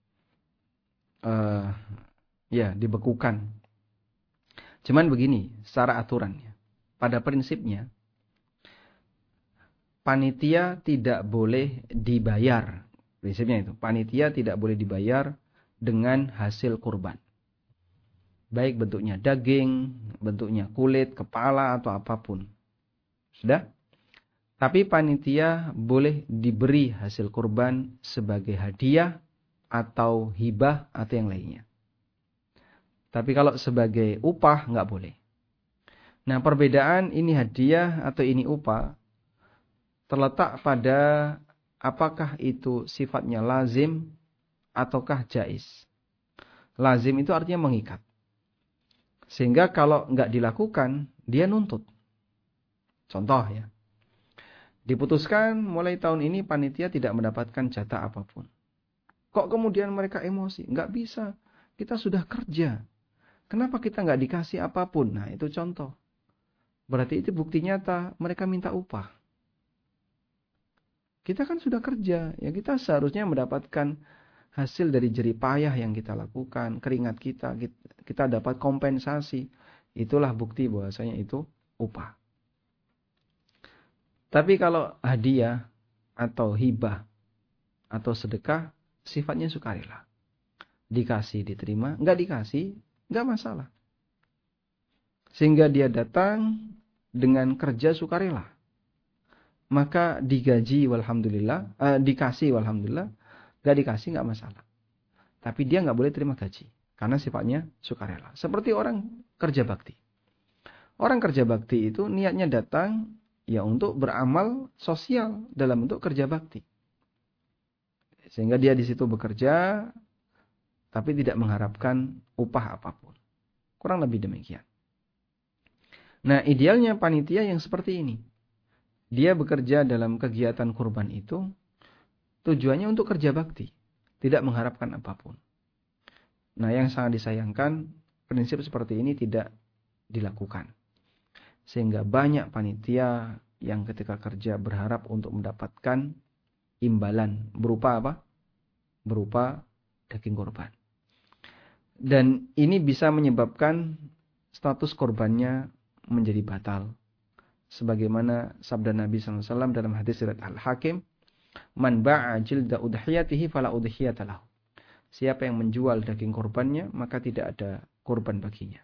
uh, ya dibekukan. Cuman begini, secara aturannya, pada prinsipnya, panitia tidak boleh dibayar. Prinsipnya itu, panitia tidak boleh dibayar dengan hasil kurban. Baik bentuknya daging, bentuknya kulit, kepala, atau apapun. Sudah? Tapi panitia boleh diberi hasil kurban sebagai hadiah atau hibah atau yang lainnya. Tapi kalau sebagai upah nggak boleh. Nah, perbedaan ini hadiah atau ini upah terletak pada apakah itu sifatnya lazim ataukah jaiz. Lazim itu artinya mengikat. Sehingga kalau nggak dilakukan, dia nuntut. Contoh ya. Diputuskan mulai tahun ini panitia tidak mendapatkan jatah apapun. Kok kemudian mereka emosi? Nggak bisa. Kita sudah kerja. Kenapa kita nggak dikasih apapun? Nah, itu contoh. Berarti itu bukti nyata mereka minta upah. Kita kan sudah kerja. Ya kita seharusnya mendapatkan hasil dari jerih payah yang kita lakukan. Keringat kita. Kita dapat kompensasi. Itulah bukti bahwasanya itu upah. Tapi kalau hadiah atau hibah atau sedekah sifatnya sukarela. Dikasih diterima, enggak dikasih enggak masalah. Sehingga dia datang dengan kerja sukarela. Maka digaji walhamdulillah, eh, dikasih walhamdulillah, enggak dikasih enggak masalah. Tapi dia enggak boleh terima gaji karena sifatnya sukarela. Seperti orang kerja bakti. Orang kerja bakti itu niatnya datang ya untuk beramal sosial dalam bentuk kerja bakti. Sehingga dia di situ bekerja tapi tidak mengharapkan upah apapun. Kurang lebih demikian. Nah, idealnya panitia yang seperti ini. Dia bekerja dalam kegiatan kurban itu tujuannya untuk kerja bakti, tidak mengharapkan apapun. Nah, yang sangat disayangkan prinsip seperti ini tidak dilakukan. Sehingga banyak panitia yang ketika kerja berharap untuk mendapatkan imbalan berupa apa? Berupa daging kurban. Dan ini bisa menyebabkan status korbannya menjadi batal. Sebagaimana sabda Nabi shallallahu alaihi wasallam dalam hadis riwayat Al-Hakim, "Man ba'a jilda udhiyatihi fala udhiyata lahu." Siapa yang menjual daging korbannya, maka tidak ada korban baginya.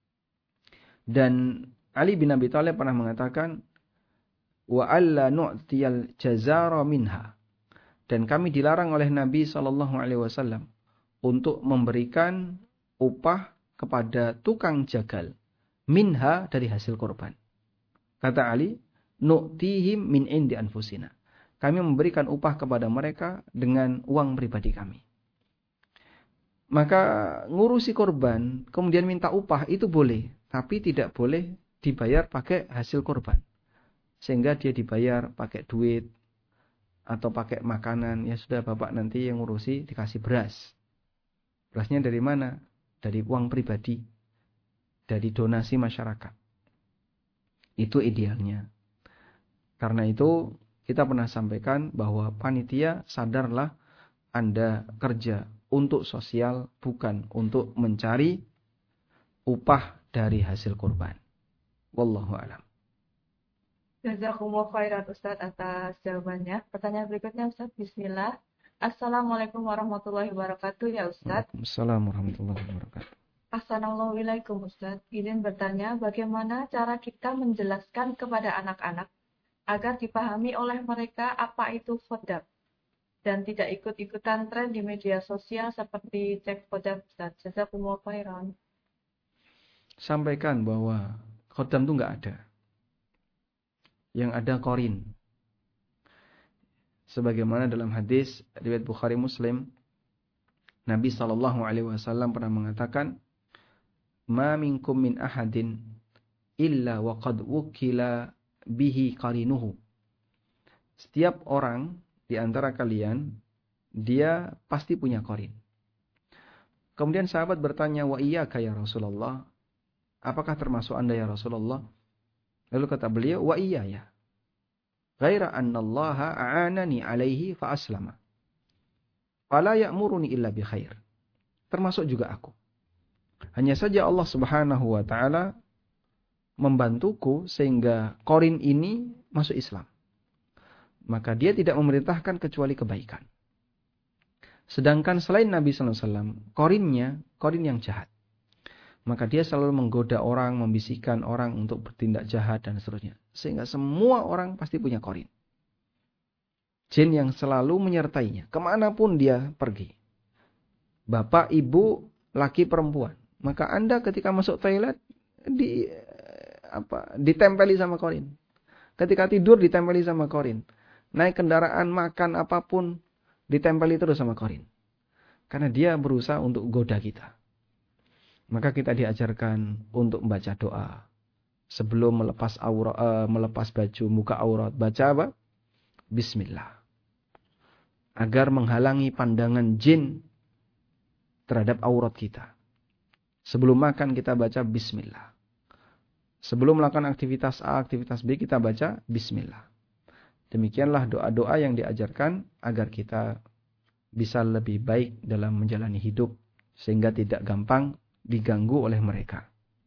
Dan Ali bin Abi Thalib pernah mengatakan, "Wa alla nu'tiyal jazara minha." Dan kami dilarang oleh Nabi shallallahu alaihi wasallam untuk memberikan upah kepada tukang jagal minha dari hasil korban. Kata Ali, nu'tihim min indi anfusina. Kami memberikan upah kepada mereka dengan uang pribadi kami. Maka ngurusi korban, kemudian minta upah itu boleh, tapi tidak boleh dibayar pakai hasil korban. Sehingga dia dibayar pakai duit atau pakai makanan. Ya sudah, Bapak nanti yang ngurusi dikasih beras. Berasnya dari mana? Dari uang pribadi. Dari donasi masyarakat. Itu idealnya. Karena itu kita pernah sampaikan bahwa panitia sadarlah Anda kerja untuk sosial, bukan untuk mencari upah dari hasil kurban. Wallahu a'lam. Jazakumullah khairan Ustaz atas jawabannya. Pertanyaan berikutnya Ustaz, bismillah. Assalamualaikum warahmatullahi wabarakatuh ya Ustaz. Waalaikumsalam warahmatullahi wabarakatuh. Assalamualaikum Ustaz. Izin bertanya, bagaimana cara kita menjelaskan kepada anak-anak agar dipahami oleh mereka apa itu khodam dan tidak ikut-ikutan tren di media sosial seperti cek khodam Ustaz. Jazakumullah khairan. Sampaikan bahwa khodam itu enggak ada. Yang ada korin. Sebagaimana dalam hadis riwayat Bukhari Muslim, Nabi sallallahu alaihi wasallam pernah mengatakan, "Ma minkum min ahadin illa wa qad wukila bihi qarinuhu." Setiap orang di antara kalian dia pasti punya korin. Kemudian sahabat bertanya, "Wa iyyaka ya Rasulullah?" Apakah termasuk Anda ya Rasulullah? Lalu kata beliau, "Wa iya ya. Ghaira annallaha a'anani alaihi fa aslama. Fala ya'muruni illa bi khair." Termasuk juga aku. Hanya saja Allah Subhanahu wa taala membantuku sehingga korin ini masuk Islam. Maka dia tidak memerintahkan kecuali kebaikan. Sedangkan selain Nabi sallallahu alaihi wasallam, korinnya korin yang jahat. maka dia selalu menggoda orang, membisikkan orang untuk bertindak jahat dan seterusnya. Sehingga semua orang pasti punya korin. Jin yang selalu menyertainya, kemanapun dia pergi. Bapak, ibu, laki, perempuan. Maka Anda ketika masuk toilet, di, apa, ditempeli sama korin. Ketika tidur, ditempeli sama korin. Naik kendaraan, makan, apapun, ditempeli terus sama korin. Karena dia berusaha untuk goda kita. Maka kita diajarkan untuk membaca doa. Sebelum melepas aurat, uh, melepas baju, muka aurat. Baca apa? Bismillah. Agar menghalangi pandangan jin terhadap aurat kita. Sebelum makan kita baca Bismillah. Sebelum melakukan aktivitas A, aktivitas B kita baca Bismillah. Demikianlah doa-doa yang diajarkan agar kita bisa lebih baik dalam menjalani hidup. Sehingga tidak gampang diganggu oleh mereka.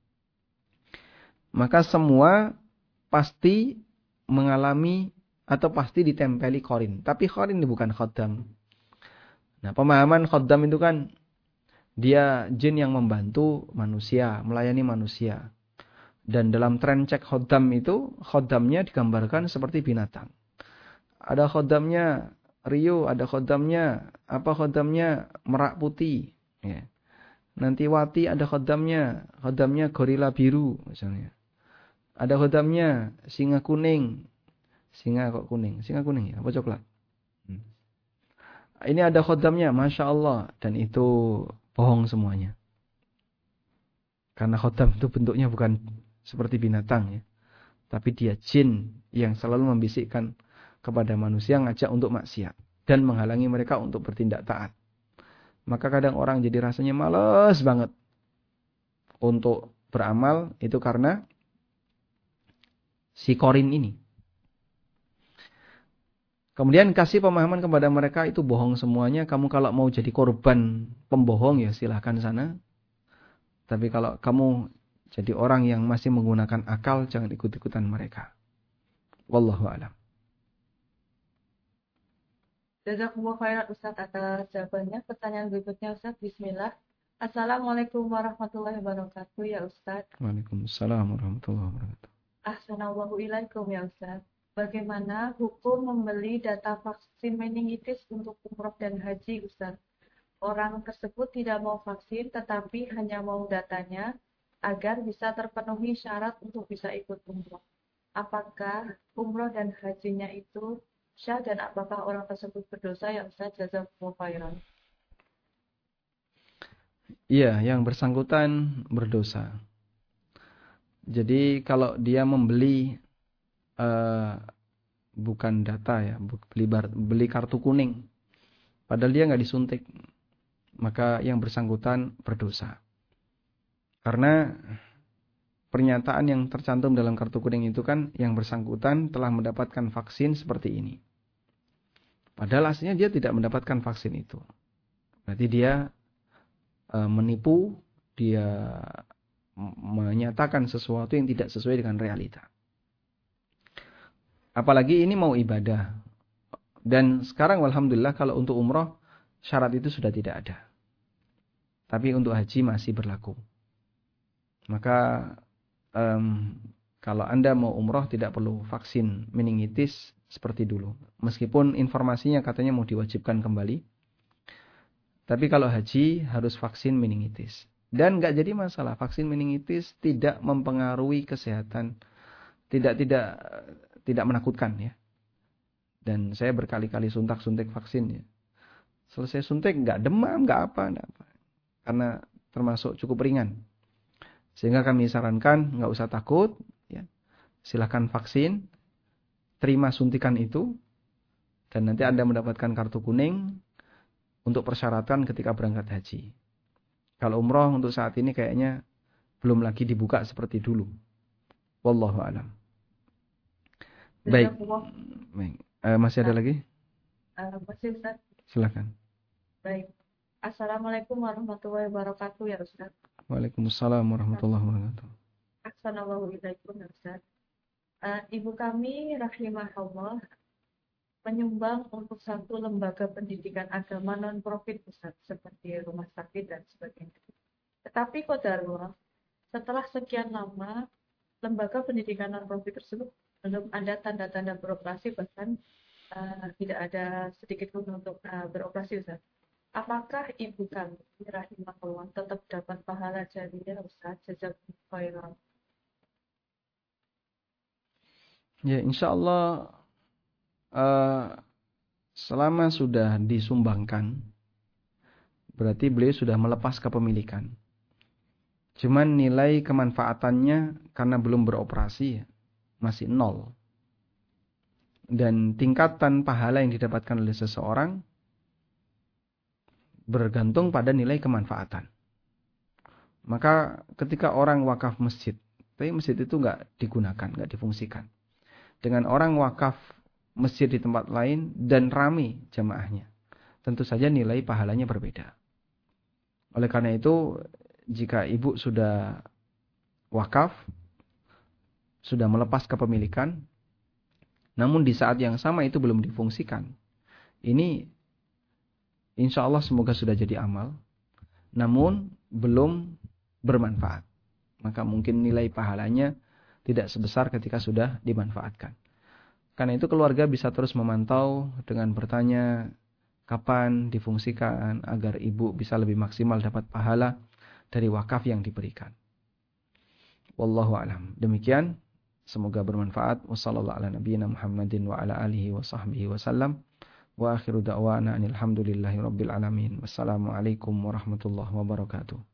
Maka semua pasti mengalami atau pasti ditempeli korin. Tapi korin ini bukan khaddam. Nah, pemahaman khaddam itu kan dia jin yang membantu manusia, melayani manusia. Dan dalam tren cek khaddam itu, khaddamnya digambarkan seperti binatang. Ada khaddamnya Rio, ada khaddamnya, apa khaddamnya merak putih. Ya. Nanti Wati ada khaddamnya, khaddamnya gorila biru misalnya. Ada khaddamnya singa kuning. Singa kok kuning? Singa kuning ya, apa coklat? Hmm. Ini ada khaddamnya, Masya Allah. Dan itu bohong semuanya. Karena khaddam itu bentuknya bukan seperti binatang ya. Tapi dia jin yang selalu membisikkan kepada manusia, ngajak untuk maksiat. Dan menghalangi mereka untuk bertindak taat. Maka kadang orang jadi rasanya malas banget untuk beramal. Itu karena si korin ini. Kemudian kasih pemahaman kepada mereka itu bohong semuanya. Kamu kalau mau jadi korban pembohong ya silahkan sana. Tapi kalau kamu jadi orang yang masih menggunakan akal, jangan ikut-ikutan mereka. Wallahu a'lam. Jazakumullah khairan Ustaz atas jawabannya. Pertanyaan berikutnya Ustaz, bismillah. Assalamualaikum warahmatullahi wabarakatuh ya Ustaz. Waalaikumsalam warahmatullahi wabarakatuh. Assalamualaikum ilaikum ya Ustaz. Bagaimana hukum membeli data vaksin meningitis untuk umroh dan haji Ustaz? Orang tersebut tidak mau vaksin tetapi hanya mau datanya agar bisa terpenuhi syarat untuk bisa ikut umroh. Apakah umroh dan hajinya itu syah dan apakah orang tersebut berdosa ya Ustaz? Jazakumullah khairan. Iya, yang bersangkutan berdosa. Jadi kalau dia membeli uh, bukan data ya, beli, beli kartu kuning, padahal dia nggak disuntik, maka yang bersangkutan berdosa. Karena pernyataan yang tercantum dalam kartu kuning itu kan yang bersangkutan telah mendapatkan vaksin seperti ini. Padahal aslinya dia tidak mendapatkan vaksin itu. Berarti dia e, menipu, dia menyatakan sesuatu yang tidak sesuai dengan realita. Apalagi ini mau ibadah. Dan sekarang alhamdulillah kalau untuk umroh syarat itu sudah tidak ada. Tapi untuk haji masih berlaku. Maka um, kalau Anda mau umroh tidak perlu vaksin meningitis seperti dulu. Meskipun informasinya katanya mau diwajibkan kembali. Tapi kalau haji harus vaksin meningitis. Dan nggak jadi masalah. Vaksin meningitis tidak mempengaruhi kesehatan. Tidak tidak tidak menakutkan ya. Dan saya berkali-kali suntak-suntik vaksin ya. Selesai suntik nggak demam, nggak apa, nggak apa. Karena termasuk cukup ringan. Sehingga kami sarankan nggak usah takut, ya. Silahkan vaksin, terima suntikan itu, dan nanti Anda mendapatkan kartu kuning untuk persyaratan ketika berangkat haji. Kalau umroh untuk saat ini kayaknya belum lagi dibuka seperti dulu. Wallahu a'lam. Baik. Baik. Uh, masih ada lagi? Uh, masih Ustaz. Silakan. Baik. Assalamualaikum warahmatullahi wabarakatuh ya Ustaz. Waalaikumsalam warahmatullahi wabarakatuh. Assalamualaikum Ustaz. Uh, Ibu kami rahimahullah menyumbang untuk satu lembaga pendidikan agama non profit Ustaz seperti rumah sakit dan sebagainya. Tetapi qadarullah Setelah sekian lama, lembaga pendidikan non-profit tersebut belum ada tanda-tanda beroperasi, bahkan uh, tidak ada sedikit pun untuk uh, beroperasi, Ustaz. Apakah ibu kami rahimahullah tetap dapat pahala jariah, Ustaz? Jazakumullah khairan. Ya, insya Allah uh, selama sudah disumbangkan, berarti beliau sudah melepas kepemilikan. Cuman nilai kemanfaatannya karena belum beroperasi masih nol. Dan tingkatan pahala yang didapatkan oleh seseorang bergantung pada nilai kemanfaatan. Maka ketika orang wakaf masjid, tapi masjid itu nggak digunakan, nggak difungsikan. Dengan orang wakaf masjid di tempat lain dan ramai jamaahnya, tentu saja nilai pahalanya berbeda. Oleh karena itu, jika ibu sudah wakaf, sudah melepas kepemilikan, namun di saat yang sama itu belum difungsikan, ini insya Allah semoga sudah jadi amal, namun belum bermanfaat. Maka mungkin nilai pahalanya tidak sebesar ketika sudah dimanfaatkan. Karena itu keluarga bisa terus memantau dengan bertanya kapan difungsikan agar ibu bisa lebih maksimal dapat pahala dari wakaf yang diberikan. Wallahu a'lam. Demikian, semoga bermanfaat. Wassallallahu ala nabiyyina Muhammadin wa ala alihi wa sahbihi wasallam. Wa akhiru da'wana anil hamdulillahi rabbil alamin. Wassalamualaikum warahmatullahi wabarakatuh.